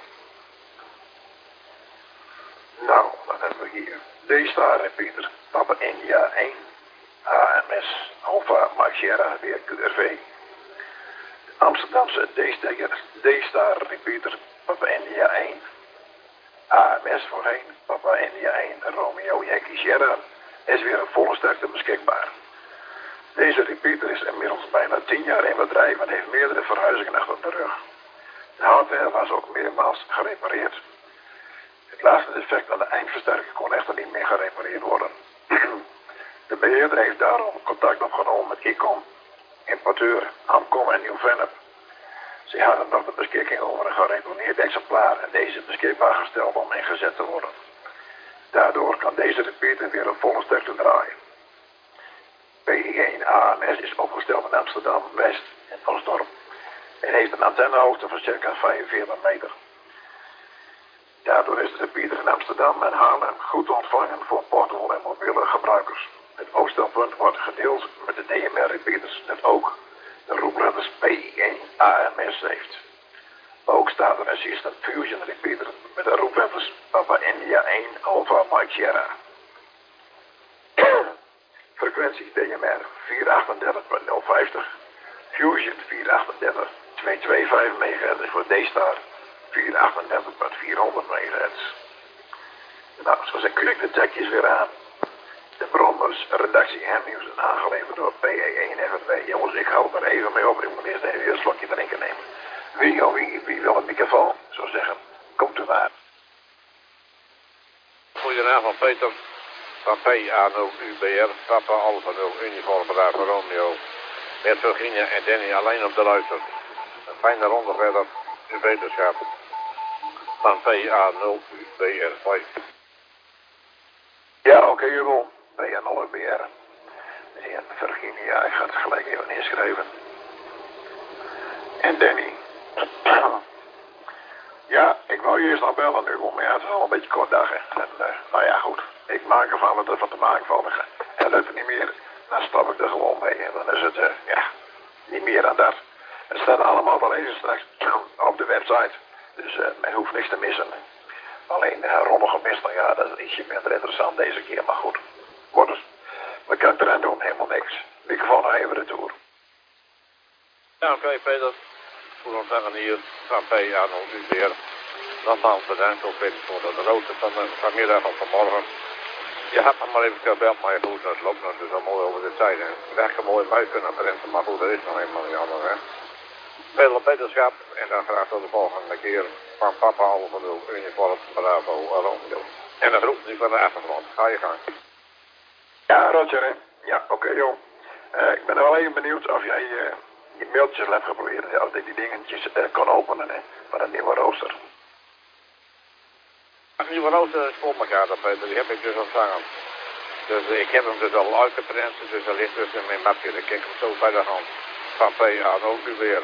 Nou, dan hebben we hier D-Star Repeater, Papa India 1, AMS, Alpha Mike Sierra, weer QRV. Amsterdamse D-Star Repeater, Papa India 1, AMS voorheen, Papa India 1, Romeo Yankee Sierra, is weer een volle sterkte beschikbaar. Deze repeater is inmiddels bijna 10 jaar in bedrijf en heeft meerdere verhuizingen achter de rug. De hardware was ook meermaals gerepareerd. Het laatste defect aan de eindversterker kon echter niet meer gerepareerd worden. De beheerder heeft daarom contact opgenomen met ICOM, importeur Amcom en Nieuw-Vennep. Ze hadden nog de beschikking over een gerepareerd exemplaar en deze beschikbaar gesteld om ingezet te worden. Daardoor kan deze repeater weer op volle sterkte draaien. PG1 AMS is opgesteld in Amsterdam West in Osdorp en heeft een antennehoogte van circa 45 meter. Daardoor is de repeater in Amsterdam en Haarlem goed ontvangen voor portable en mobiele gebruikers. Het oogstelpunt wordt gedeeld met de DMR-repeaters dat ook de roepletters P1AMS heeft. Ook staat er een System Fusion repeater met de roepletters Papa India 1 Alpha Mike Sierra. Frequentie DMR 438.050, Fusion 438.225 MHz voor D-Star 438.400 MHz. Nou, zo zijn klikdetectjes weer aan. De brommers, redactie M-News en aangeleverd door PE1 FNW. Jongens, ik hou er even mee op. Ik moet eerst even een slokje drinken nemen. Wie wil een microfoon? Zo zeggen, komt u maar. Goedenavond Peter, van PA0UBR, Papa Alpha 0 Uniform Bravo Romeo. Met Virginia en Danny alleen op de luister. Een fijne ronde verder, uw wetenschap. Van PA0UBR. Ja, oké, Jeroen. PA0UBR. En Virginia, ik ga het gelijk even inschrijven. En Danny. Ja, ik wou je eerst nog bellen nu, maar ja, het is al een beetje kort dag. En nou ja, goed. Ik maak ervan wat er van te maken valt. En lukt het niet meer, dan stap ik er gewoon mee. En dan is het, ja, niet meer dan dat. Het staat allemaal te lezen straks op de website. Dus men hoeft niks te missen. Alleen Ronde gemist, nou ja, dat is ietsje minder interessant deze keer. Maar goed, Boris, wat kan ik eraan doen? Helemaal niks. Microfoon nog even retour. Ja, oké Peter. Goed ontvangen hier van PA0UBR. Nogmaals bedankt ook weer voor de rooster van vanmiddag of vanmorgen. Je had nog maar even gebeld, maar goed, dat loopt nog dus al mooi over de tijd. En we hadden mooi bij kunnen printen, maar goed, dat is nog helemaal niet anders, hè. Veel beterschap en dan graag tot de volgende keer van Papa Alpha 0 Uniform Bravo Romeo. En dat roept nu van de achtergrond. Ga je gang. Ja, Roger, hè. Ja, oké, joh. Ik ben wel even benieuwd of jij je mailtjes hebt geprobeerd, als ik die dingetjes kon openen, hè, van een nieuwe rooster. Een nieuwe rooster is voor elkaar, dat Peter, die heb ik dus ontvangen. Dus ik heb hem dus al uitgeprint, dus dat ligt dus in mijn mapje. Dan kijk ik hem zo bij de hand van PA0UBR.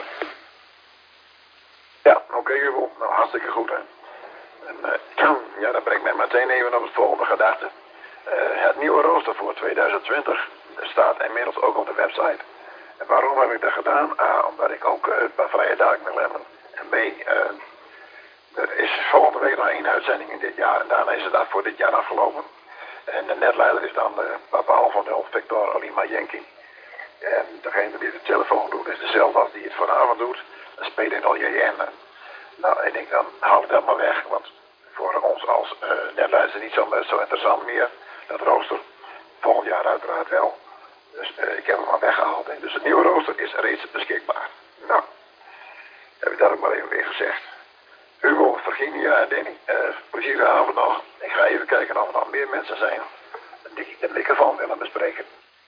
Ja, oké, Jeroen. Nou, hartstikke goed, hè. En ja, dat brengt mij meteen even op het volgende gedachte. Het nieuwe rooster voor 2020 staat inmiddels ook op de website. En waarom heb ik dat gedaan? A, omdat ik ook een paar vrije dagen wil hebben. En B, er is volgende week nog 1 uitzending in dit jaar en daarna is het daar voor dit jaar afgelopen. En de netleider is dan Papa Alpha 0 Victor Alima Yankee. En degene die de telefoon doet is dezelfde als die het vanavond doet. Dat is Peter LJN. Nou, en ik dan haal ik dat maar weg, want voor ons als netleider is het niet zo interessant meer. Dat rooster, volgend jaar uiteraard wel. Dus ik heb hem maar weggehaald. En dus het nieuwe rooster is reeds beschikbaar. Nou, heb ik dat ook maar even weer gezegd. Hugo, Virginia en Danny, plezierige avond nog. Ik ga even kijken of er nog meer mensen zijn die de microfoon willen bespreken.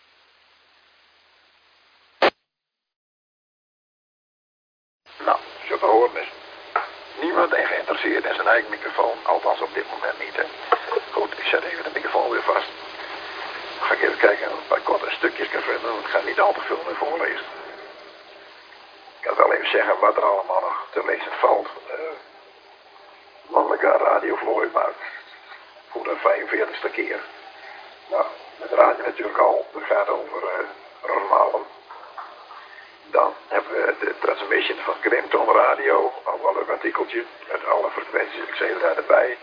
Nou, zo te horen is niemand en geïnteresseerd in zijn eigen microfoon, althans op dit moment niet. Hè. Goed, ik zet even de microfoon weer vast. Dan ga ik even kijken of ik een paar korte stukjes kan vinden, want ik ga niet al te veel meer voorlezen. Ik kan wel even zeggen wat er allemaal nog te lezen valt. Mannelijke radiovlooi, maar voor de 45ste keer. Nou, met radio natuurlijk al, het gaat over Rosmalen. Dan hebben we de transmission van Grimton Radio, al wel een artikeltje met alle frequenties, ik zei daar erbij.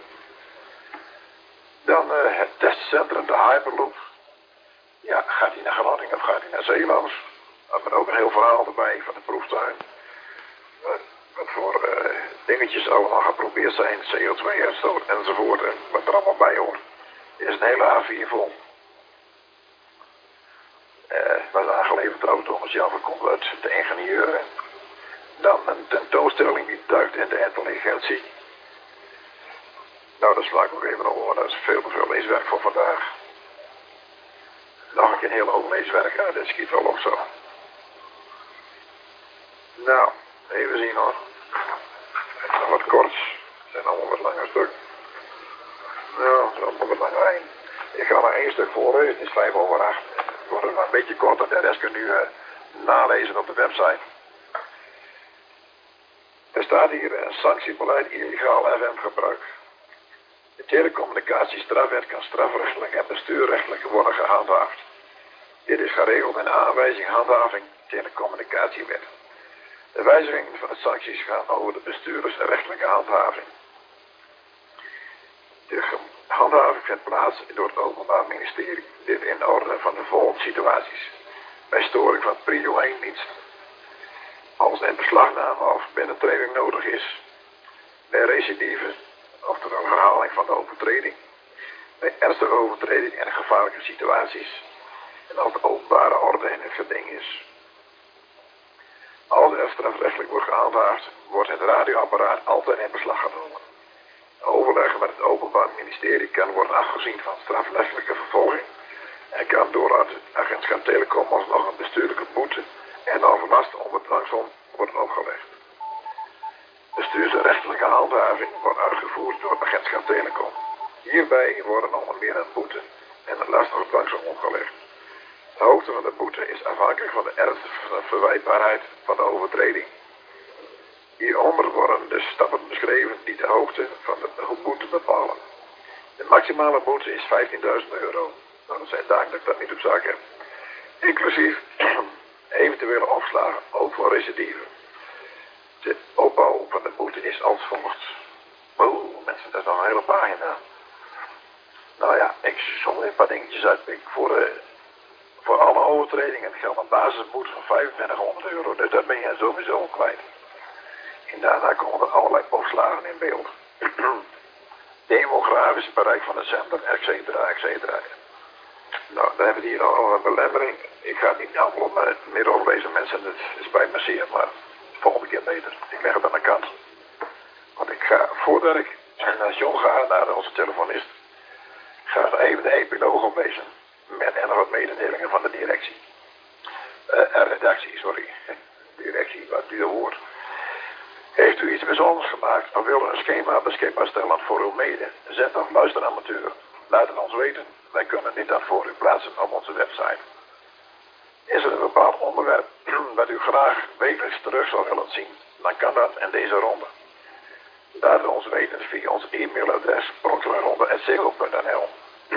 Dan het testcentrum, de Hyperloop. Ja, gaat hij naar Groningen of gaat hij naar Zeeland? Daar hebben we ook een heel verhaal erbij van de proeftuin. Wat voor dingetjes allemaal geprobeerd zijn, CO2-uitstoot enzovoort, en wat er allemaal bij hoort. Er is een hele A4 vol. Was aangeleverd trouwens door mezelf, ik kom uit de ingenieur. Dan een tentoonstelling die duikt in de intelligentie. Nou, dat sla ik nog even over, dat is veel te veel leeswerk voor vandaag. Nog een keer een heel hoop leeswerk, ja, dat schiet wel op zo. Nou, even zien hoor. Nog wat korts. Het zijn allemaal wat langer stuk. Nou, het is allemaal wat langer heen. Ik ga maar 1 stuk voorlezen, het is 7:05. Het wordt maar een beetje korter, de rest kun je nu nalezen op de website. Er staat hier een sanctiebeleid illegaal FM gebruik. De telecommunicatiestrafwet kan strafrechtelijk en bestuurrechtelijk worden gehandhaafd. Dit is geregeld in de aanwijzing handhaving telecommunicatiewet. De wijzigingen van de sancties gaan over de bestuursrechtelijke handhaving. De handhaving vindt plaats door het Openbaar Ministerie. Dit in orde van de volgende situaties. Bij storing van prio 1 dienst. Als een beslagname of binnentreding nodig is. Bij recidive, oftewel herhaling van de overtreding. Bij ernstige overtreding en gevaarlijke situaties. En als de openbare orde in het geding is. Als er strafrechtelijk wordt gehandhaafd, wordt het radioapparaat altijd in beslag genomen. Overleggen met het Openbaar Ministerie kan worden afgezien van strafrechtelijke vervolging en kan door het agentschap Telecom alsnog een bestuurlijke boete en overlast onder dwangsom worden opgelegd. Bestuursrechtelijke handhaving wordt uitgevoerd door het agentschap Telecom. Hierbij worden onder meer een boete en een last of dwangsom opgelegd. De hoogte van de boete is afhankelijk van de ernst van de verwijtbaarheid van de overtreding. Hieronder worden de stappen beschreven die de hoogte van de boete bepalen. De maximale boete is €15.000. Nou, dat zijn dagen dat ik dat niet op zak heb. Inclusief eventuele opslagen, ook voor recidive. De opbouw van de boete is als volgt. Oh, mensen, dat is nog een hele pagina. Nou ja, ik zal een paar dingetjes uitpikken. Voor alle overtredingen geldt een basisboete van €2500. Dus dat ben je sowieso al kwijt. En daarna komen er allerlei opslagen in beeld. Demografisch bereik van de zender, etcetera. Nou, dan hebben we hier al een belemmering. Ik ga het niet allemaal meer overlezen, mensen. Het spijt me zeer, maar de volgende keer beter. Ik leg het aan de kant. Want ik ga, voordat ik naar John ga, naar onze telefonist, ga ik even de epiloog oplezen. En nog wat mededelingen van de directie. Redactie, sorry. Directie, wat duur woord. Heeft u iets bijzonders gemaakt of wil u een schema beschikbaar stellen voor uw mede, zend of luisteramateur? Laat het ons weten. Wij kunnen dit dan voor u plaatsen op onze website. Is er een bepaald onderwerp dat u graag wekelijks terug zou willen zien, dan kan dat in deze ronde. Laat het ons weten via ons e-mailadres pronkelaarronde@zego.nl.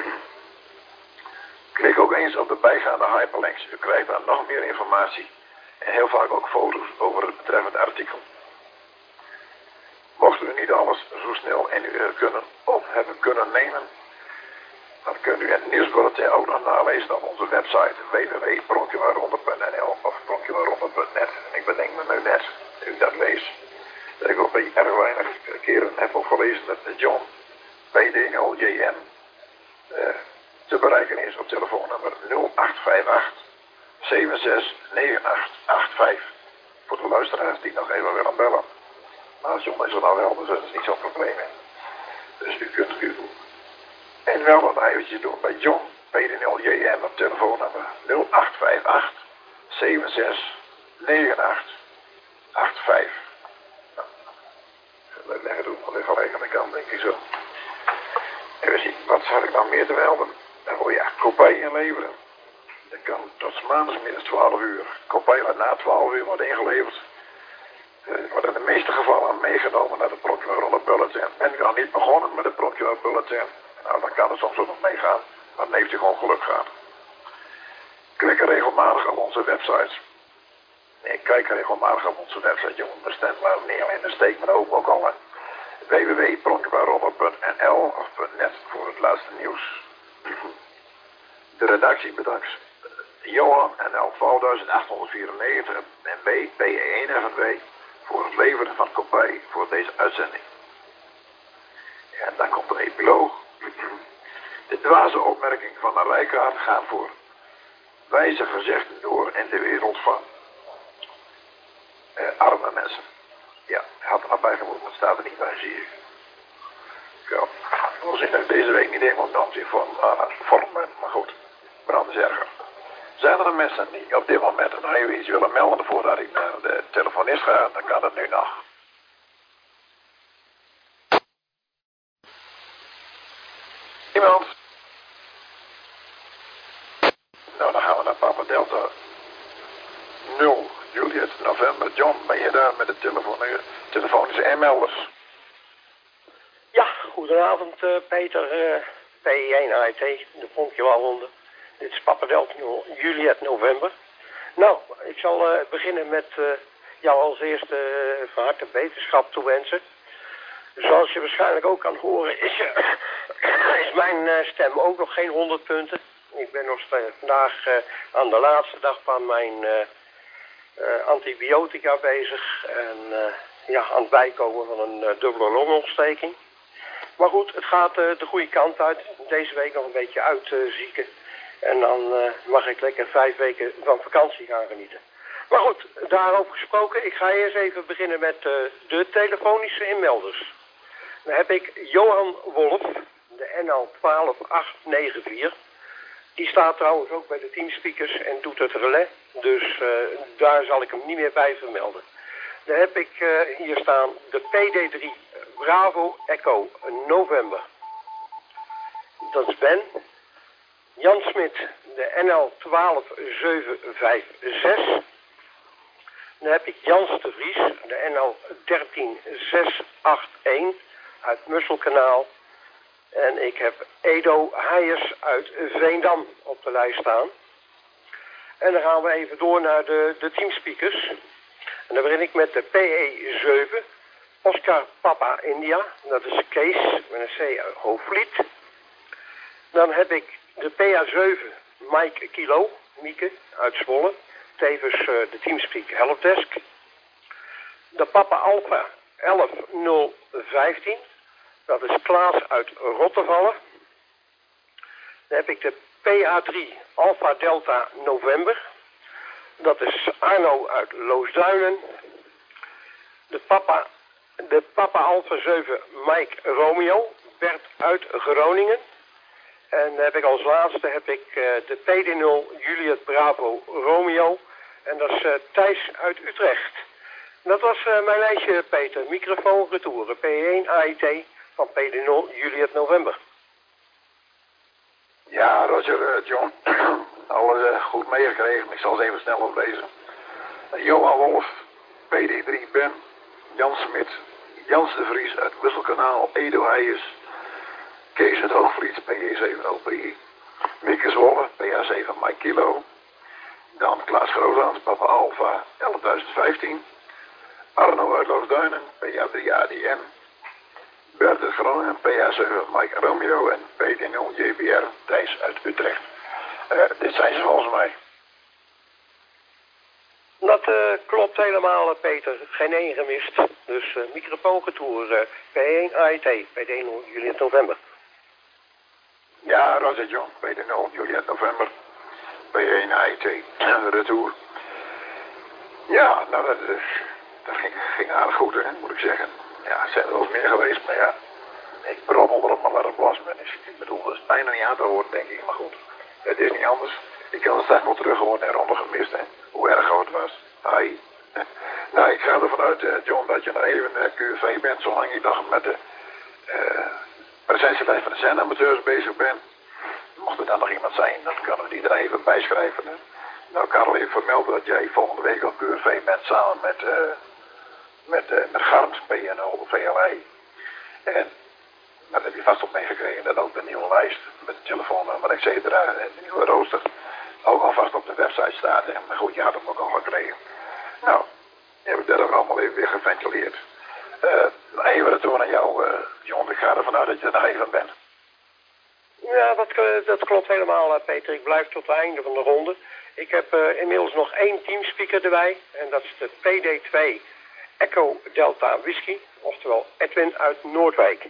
Klik ook eens op de bijgaande hyperlinks. U krijgt dan nog meer informatie en heel vaak ook foto's over het betreffende artikel. Mocht u niet alles zo snel in uw hebben kunnen nemen, dan kunt u het nieuwsbulletin ook nog nalezen op onze website www.pronkelaarronde.nl of pronkelaarronde.net. Ik bedenk me nu net, nu ik dat lees, dat ik ook bij erg weinig keren heb opgelezen dat de John PD0JN te bereiken is op telefoonnummer 0858 769885. Voor de luisteraars die nog even willen bellen. Maar John is er nou wel, dus dat is niet zo'n probleem. Dus u kunt u en wel wat eventjes doen bij John PD0JN op telefoonnummer 0858 769885. Dat leggen we wel even gelijk aan de kant, denk ik zo. Even zien, wat had ik nou meer te melden? Oh ja, kopij inleveren. Dat kan tot maandagmiddag 12 uur. Kopij laat na 12 uur worden ingeleverd. Wordt in de meeste gevallen meegenomen naar de Pronkelaarronde Bulletin. Ben ik al niet begonnen met de Pronkelaar Bulletin? Nou, dan kan het soms ook nog meegaan. Maar dan heeft u gewoon geluk gehad. Klik regelmatig op onze websites. Nee, kijk regelmatig op onze website, jongen. Bestemd maar neer in de steek met open ook al. www.pronkelaarronde.nl of .net voor het laatste nieuws. De redactie bedankt Johan NL 12894 en PE1FNW voor het leveren van kopij voor deze uitzending. En dan komt een epiloog. De dwaze opmerking van de Rijkaard gaat voor wijze gezegden door in de wereld van arme mensen. Ja, had er maar bijgevoegd, dat staat er niet bij, zie ik. Ja, we zien deze week niet helemaal dans in vorm, maar goed, brand is erger. Zijn er mensen die op dit moment nog even iets willen melden voordat ik naar de telefonist ga, dan kan het nu nog. Iemand? Nou, dan gaan we naar Papa Delta 0, Juliet, November. John, ben je daar met de telefonische e-melders? Ja, goed. Goedenavond Peter, PE1 AIT, de Pronkjewalhonden. Dit is Papa Delta, Juliet November. Nou, ik zal beginnen met jou als eerste van harte beterschap toewensen. Zoals je waarschijnlijk ook kan horen is mijn stem ook nog geen 100 punten. Ik ben nog vandaag aan de laatste dag van mijn antibiotica bezig en aan het bijkomen van een dubbele longontsteking. Maar goed, het gaat de goede kant uit. Deze week nog een beetje uitzieken. En dan mag ik lekker 5 weken van vakantie gaan genieten. Maar goed, daarover gesproken. Ik ga eerst even beginnen met de telefonische inmelders. Dan heb ik Johan Wolf, de NL 12894. Die staat trouwens ook bij de teamspeakers en doet het relais. Dus daar zal ik hem niet meer bij vermelden. Dan heb ik hier staan de PD3 Bravo Echo November. Dat is Ben. Jan Smit, de NL 12756. Dan heb ik Jans de Vries, de NL 13681 uit Musselkanaal. En ik heb Edo Heijers uit Veendam op de lijst staan. En dan gaan we even door naar de teamspeakers. En dan begin ik met de PE7, Oscar Papa India. Dat is Kees met een C uit Hoofdvliet. Dan heb ik de PA7, Mike Kilo, Mieke uit Zwolle. Tevens de teamspeak helpdesk. De Papa Alpha 11015. Dat is Klaas uit Rottevallen. Dan heb ik de PA3 Alpha Delta November. Dat is Arno uit Loosduinen. De Papa Alpha 7 Mike Romeo. Bert uit Groningen. En heb ik als laatste de PD0 Juliet Bravo Romeo. En dat is Thijs uit Utrecht. Dat was mijn lijstje, Peter. Microfoon retouren. P1 AIT van PD0 Juliet November. Ja, Roger, John. Alles goed meegekregen. Ik zal het even snel oplezen. Johan Wolf, PD3 Ben, Jan Smit, Jans de Vries uit Wisselkanaal, Edo Heijers, Kees uit Hoogvliet, PE7 LPI, Mieke Zwolle, PA7 Mike Kilo, dan Klaas Grootland, Papa Alpha 11015, Arno uit Loosduinen, PA3 ADM, Bert uit Groningen, PA7 Mike Romeo en PD0 JBR, Thijs uit Utrecht. Dit zijn ze volgens mij. Dat klopt helemaal, Peter. Geen één gemist. Dus microfoonretour P1 AIT, PD0 Juliet November. Ja, Roger John, PD0 Juliet November, P1 AIT, retour. Ja, nou dat ging aardig goed, hè, moet ik zeggen. Ja, er zijn er wel eens meer geweest, maar ja, ik brommel op mijn larmplasma. Ik bedoel, dat is bijna niet aan te horen, denk ik, maar goed. Het is niet anders. Ik kan het straks nog terug horen en ronde gemist, hè. Hoe erg groot het was. Hai. Nou, ik ga ervan uit, John, dat je nog even QV bent, zolang ik nog met de presentielijst van de zendamateurs bezig ben. Mocht er dan nog iemand zijn, dan kan we die er even bijschrijven. Hè. Nou, Karel heeft vermeld dat jij volgende week op QV bent samen met Garms, PNO, VLI. En dat heb je vast op meegekregen, dat ook de nieuwe lijst met de telefoonnummer, et cetera, en de nieuwe rooster ook alvast op de website staat. En goed, je had hem ook al gekregen. Nou, die heb ik daar ook allemaal even weer geventileerd. Even retour naar jou, John. Ik ga ervan uit dat je er nog even bent. Ja, dat klopt helemaal, Peter. Ik blijf tot het einde van de ronde. Ik heb inmiddels nog 1 teamspeaker erbij. En dat is de PD2 Echo Delta Whisky. Oftewel Edwin uit Noordwijk.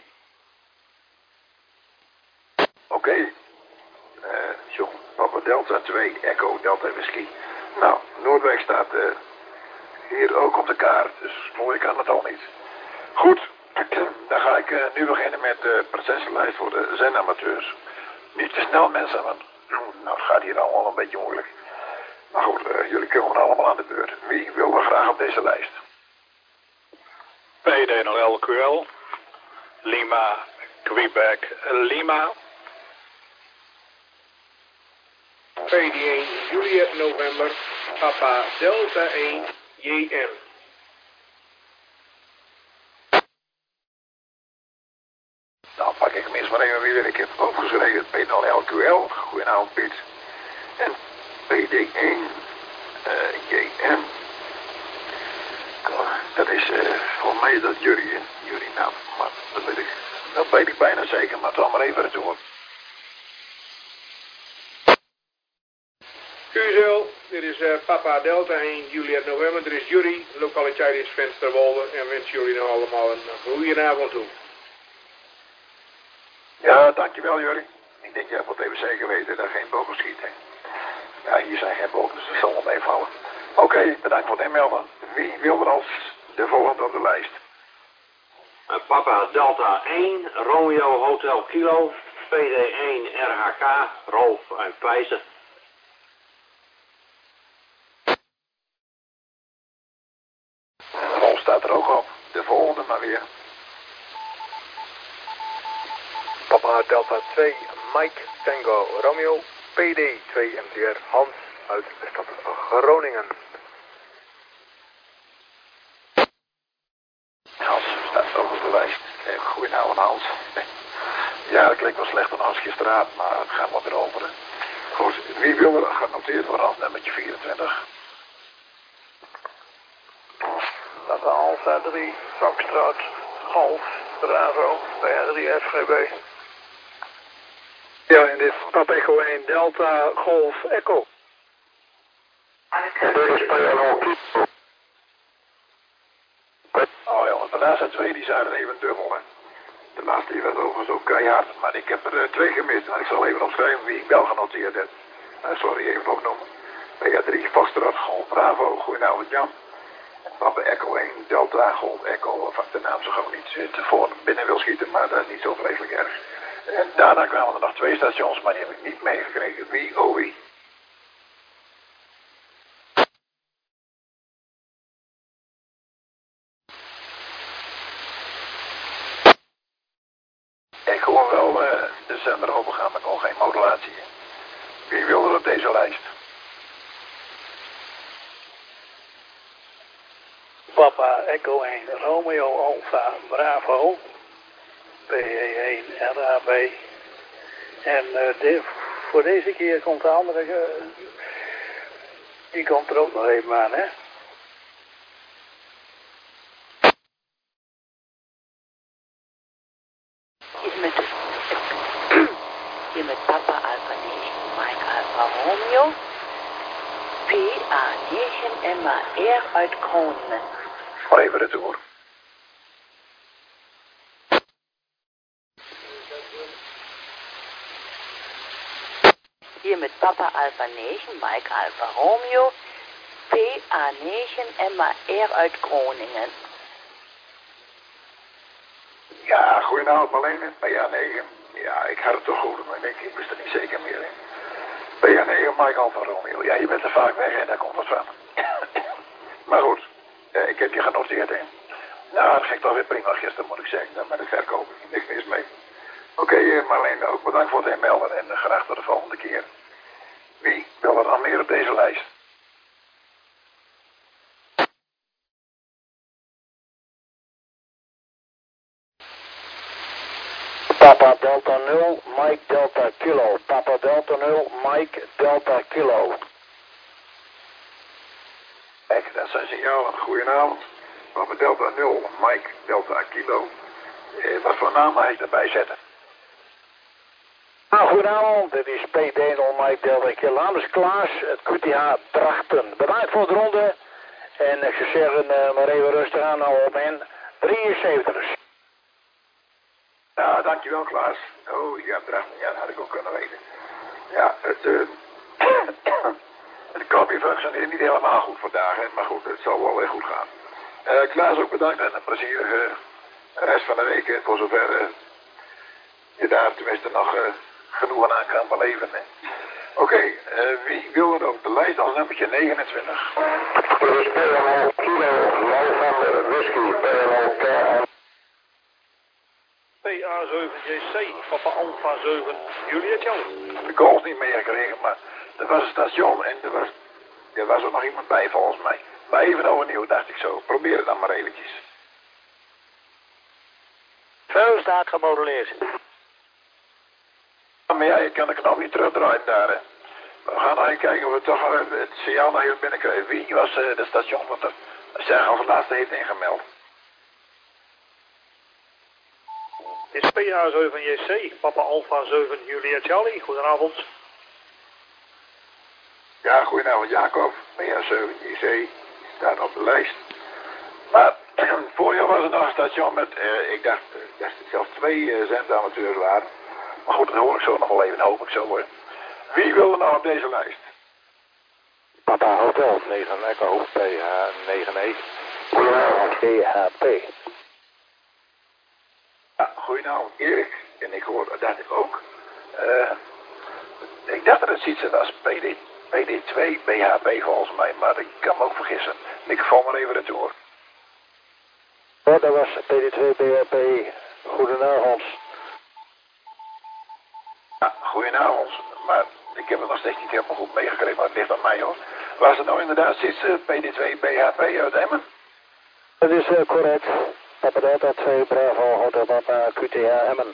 Oké. John, Papa Delta 2 Echo Delta Whisky. Nou, Noordwijk staat hier ook op de kaart. Dus mooi kan het al niet. Goed. Dan ga ik nu beginnen met de processenlijst voor de zendamateurs. Niet te snel, mensen, want nou, het gaat hier allemaal een beetje moeilijk. Maar goed, jullie komen allemaal aan de beurt. Wie wil er graag op deze lijst? PD0LQL, Lima, Quebec, Lima. PD1 Juliet November, Papa Delta 1 JM. Nou, maar even weer. Ik heb opgeschreven P0LQL. Goedenavond Piet. En PD1 JM. Dat is voor mij dat jullie naam. Maar dat weet ik bijna zeker, maar het zal maar even naartoe. Uzel, dit is Papa Delta 1, Juliet November. Er is Jury, lokaliteit is Vensterwolde. En wens jullie nog allemaal een goede avond toe. Ja, dankjewel jullie. Ik denk, jij moet even zeker weten dat er geen bogen schieten. Ja, hier zijn geen bogen, dus dat zal wel meevallen. Oké, bedankt voor het inmelden. Wie wil er als de volgende op de lijst? Papa Delta 1, Romeo Hotel Kilo, PD1 RHK, Rolf uit Pijzen. En Rolf staat er ook op. De volgende maar weer. Papa Delta 2, Mike Tango Romeo, PD 2 MTR Hans uit de stad Groningen. Hans staat ook op de lijst. Goedenavond Hans. Ja, dat klinkt wel slechter dan als gisteravond, maar het gaat wat erover. Goed, wie wil er genoteerd worden als nummertje 24? Dat is Alfa 3, Foxtrot, Golf, Bravo, PR3 FGB. Ja, en dit is Papa Echo 1, Delta, Golf, Echo. Oh jongens, de laatste twee die zijn er even dubbel, hè. De laatste die werd overigens ook keihard, maar ik heb er 2 gemist. En ik zal even opschrijven wie ik wel genoteerd heb. Sorry, even opnoemen. PR3, Foxtrot, Golf, Bravo, goedenavond Jan. Papa Echo 1, Delta, Golf, Echo, of de naam zo gewoon niet voor binnen wil schieten, maar dat is niet zo vreselijk erg. En daarna kwamen er nog 2 stations, maar die heb ik niet meegekregen. Wie, oh wie? Ik hoor wel de zender overgaan met nog geen modulatie. Wie wil er op deze lijst? Papa Echo 1, Romeo Alpha Bravo, PE1 RAB. En voor deze keer komt de andere, die komt er ook nog even aan, hè? Hier met Papa Alpha 9, Mike Alpha Romeo, PA9 Emma R uit Groningen. Maar even de toer. Hier met Papa Alpha 9, Mike Alpha Romeo, PA9 Emma R uit Groningen. Ja, goedenavond Marlene, PA9. Ja, ik had het toch goed, maar ik wist er niet zeker meer in. PA9, Michael van Romeo. Ja, je bent er vaak weg en daar komt wat van. Maar goed, ik heb je genoteerd in. Nou, dat ging toch weer prima gisteren, moet ik zeggen. Met de verkoop, niks mis mee. Oké, Marlene, ook bedankt voor het inmelden en graag tot de volgende keer. Wie wil er dan meer op deze lijst? Papa Delta 0, Mike Delta Kilo. Papa Delta 0, Mike Delta Kilo. Kijk, dat zijn signalen. Goedenavond. Papa Delta 0, Mike Delta Kilo. Wat voor naam mag ik erbij zetten? Goedenavond, dit is PD0 Mike Delta Kilo. Namens Klaas, het QTH Drachten. Bedankt voor het ronde. En ik zou zeggen, maar even rustig aan nou op in 73. Ja, dankjewel Klaas. Oh, ja, Drachten, ja, dat had ik ook kunnen weten. Ja, het kopje functioneert niet helemaal goed vandaag, hè, maar goed, het zal wel weer goed gaan. Klaas ook bedankt en een plezierige rest van de week, voor zover je daar tenminste nog genoegen aan kan beleven. Oké, wie wil er op de lijst als nummertje 29? PA7JC, Papa Alpha 7, Juliet Jan. De calls niet meegekregen, maar er was een station en er was er nog iemand bij volgens mij. Maar even overnieuw dacht ik zo, probeer het dan maar eventjes. Veel staat gemoduleerd. maar ja, je kan de knop niet terugdraaien daar, hè. We gaan even kijken of we toch het signaal naar hier binnen krijgen. Wie was de station wat er zich als laatste heeft ingemeld? Dit is PA7JC, Papa Alpha 7 Julia Charlie. Goedenavond. Ja, goedenavond Jacob. PA7JC staat op de lijst. Maar voor jou was er nog een station met, ik dacht dat het zelfs 2 zendamateurs waren. Maar goed, dat hoor ik zo nog wel even, hoop ik zo hoor. Wie wil er nou op deze lijst? Papa Hotel 9 Echo PH99. Goedenavond. PHP. Ja, goedenavond Erik. En ik hoor dat ik ook. Ik dacht dat het zoiets was, PD2 BHP volgens mij, maar ik kan me ook vergissen. Ik val maar even retour. Ja, dat was PD2 BHP. Goedenavond. Ja, goedenavond. Maar ik heb het nog steeds niet helemaal goed meegekregen, maar het ligt aan mij hoor. Was het nou inderdaad zoiets PD2 BHP uit Emmen? Dat is correct. Papa Delta 2 Bravo Hotel Papa QTA Emmen.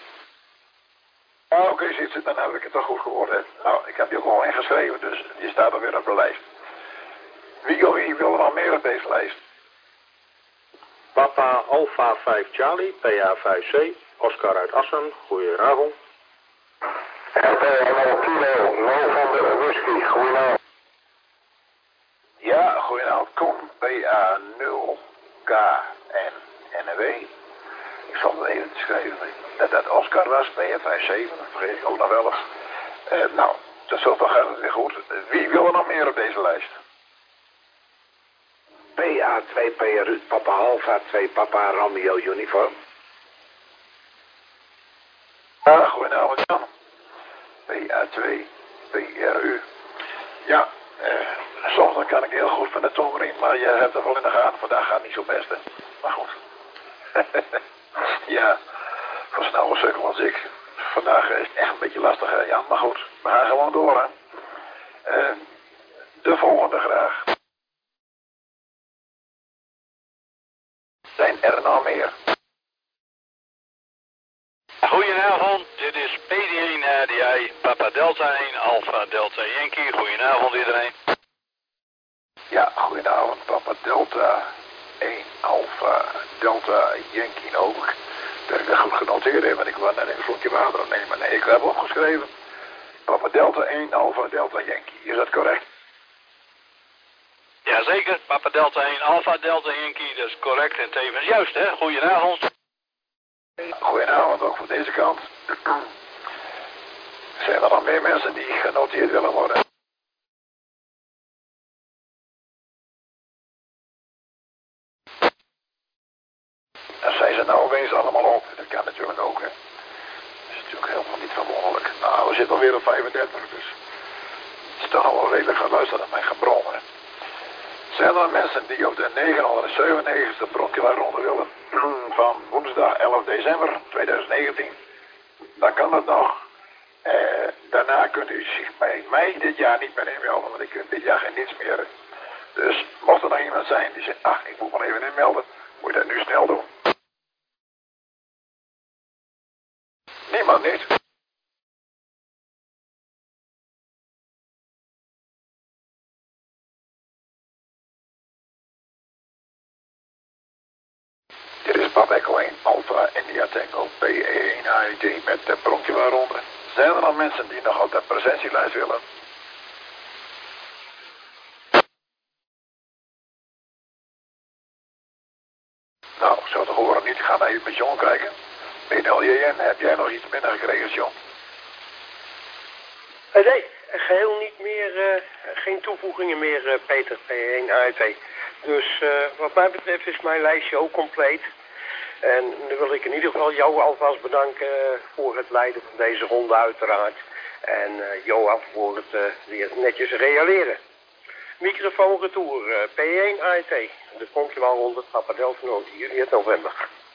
Ah, oké, zit ze, dan heb ik het toch goed gehoord. Hè? Nou, ik heb je ook al ingeschreven, dus je staat alweer op de lijst. Wie wil er nog meer op deze lijst? Papa Alpha 5 Charlie, PA5C, Oscar uit Assen, goedenavond. Kilo, November Whisky, goedenavond. Ja, goedenavond, Koen, PA0K en NW. Ik zal het even schrijven. Dat Oscar was, PA57, dat vergeet ik ook nog wel eens. Nou, dat zult toch weer goed. Wie wil er nog meer op deze lijst? PA2 PRU, Papa Alpha 2 Papa Romeo Uniform. Ja, goedenavond Jan. PA2 PRU. Ja, soms dan kan ik heel goed van de tong ringen, maar je hebt het wel in de gaten. Vandaag gaat het niet zo best, hè. Maar goed. Ja, voor snelle sukkel als ik. Vandaag is het echt een beetje lastig, hè, Jan. Maar goed, we gaan gewoon door, hè. De volgende graag. Zijn er nou meer? Goedenavond, dit is PD1 ADI, Papa Delta 1, Alpha Delta Yankee. Goedenavond iedereen. Ja, goedenavond, Papa Delta 1, Alpha Delta Yankee ook. Dat ik dat goed genoteerd heb, want ik wil net even een slokje water opnemen. Nee, ik heb opgeschreven. Papa Delta 1, Alpha Delta Yankee. Is dat correct? Jazeker, Papa Delta 1, Alpha Delta Yankee, dat is correct en tevens juist, hè? Goedenavond. Goedenavond, ook van deze kant. Zijn er nog meer mensen die genoteerd willen worden? En zijn ze nou opeens allemaal op? Dat kan natuurlijk ook, hè. Dat is natuurlijk helemaal niet verwonderlijk. Nou, we zitten alweer op 35, dus het is toch al wel redelijk geluisterd naar mijn gebrom, hè. Zijn er mensen die op de 997e Bronchiaronde willen van woensdag 11 december 2019? Dan kan dat nog. Daarna kunt u zich bij mij dit jaar niet meer inmelden, want ik heb dit jaar geen niets meer. Dus mocht er nog iemand zijn die zegt, ach, ik moet maar even inmelden, moet je dat nu snel doen. Niemand niet. Dit is Papa Echo 1 Alpha India Tango PE1 AED met de Bronchiaronde. Zijn er nog mensen die nog op de presentielijst willen? Nou, zo te horen niet. Ik ga naar even met John kijken. BNLJN, heb jij nog iets binnengekregen, John? Nee, geheel niet meer, geen toevoegingen meer, Peter, P1 AET. Dus wat mij betreft is mijn lijstje ook compleet. En nu wil ik in ieder geval jou alvast bedanken voor het leiden van deze ronde uiteraard. En Johan voor het weer netjes realiseren. Microfoon retour, P1 AET. De Bronchiaronde, Papa Delta Noord, Juliet November.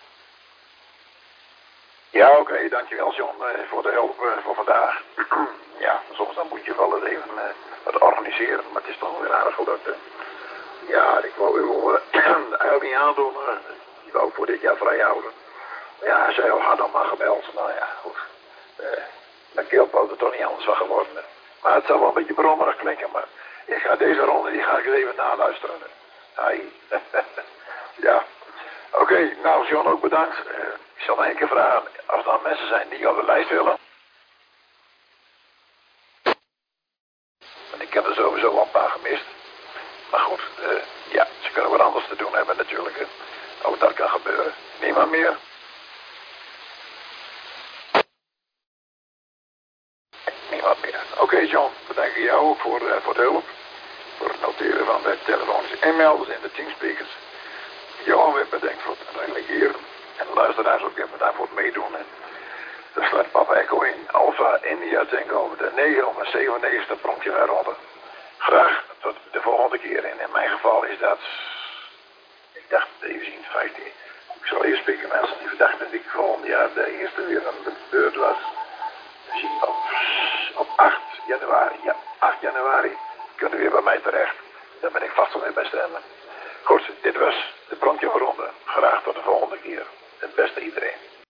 Ja, oké, dankjewel John voor de hulp voor vandaag. Ja, soms dan moet je wel eens even wat organiseren, maar het is toch weer aardig gelukt. Ja, ik wou u wel eigenlijk niet aandoen, die wou ik voor dit jaar vrij houden. Ja, hij zei al, had dan maar gebeld. Nou ja, goed. Mijn keelpoot er toch niet anders van geworden. Maar het zal wel een beetje brommerig klinken, maar ik ga deze ronde, die ga ik eens even naluisteren. Hai. Ja. Oké, nou John ook bedankt. Ik zal nog één keer vragen, als er dan mensen zijn die op de lijst willen. En ik heb er sowieso wel een paar gemist. Maar goed, ja, ze kunnen wat anders te doen hebben natuurlijk. Ook dat kan gebeuren. Niemand meer? Niemand meer. Oké, John, bedank ik jou ook voor de hulp. Voor het noteren van de telefonische inmelders in de teamspeakers. Johan weer bedankt voor het reageren. En de luisteraars ook weer bedankt voor het meedoen. En daar sluit Papa Echo in Alpha India Tango over de 997 pronkje naar ronde. Graag tot de volgende keer. En in mijn geval is dat, ik dacht even zien, 15. Ik zal eerst spreken mensen die verdachten dat ik volgend jaar de eerste weer aan de beurt was. Dus op 8 januari, ja, 8 januari kunnen weer bij mij terecht. Daar ben ik vast wel mee bij stemmen. Goed, dit was de pronkje ronde. Graag tot de volgende keer. Het beste iedereen.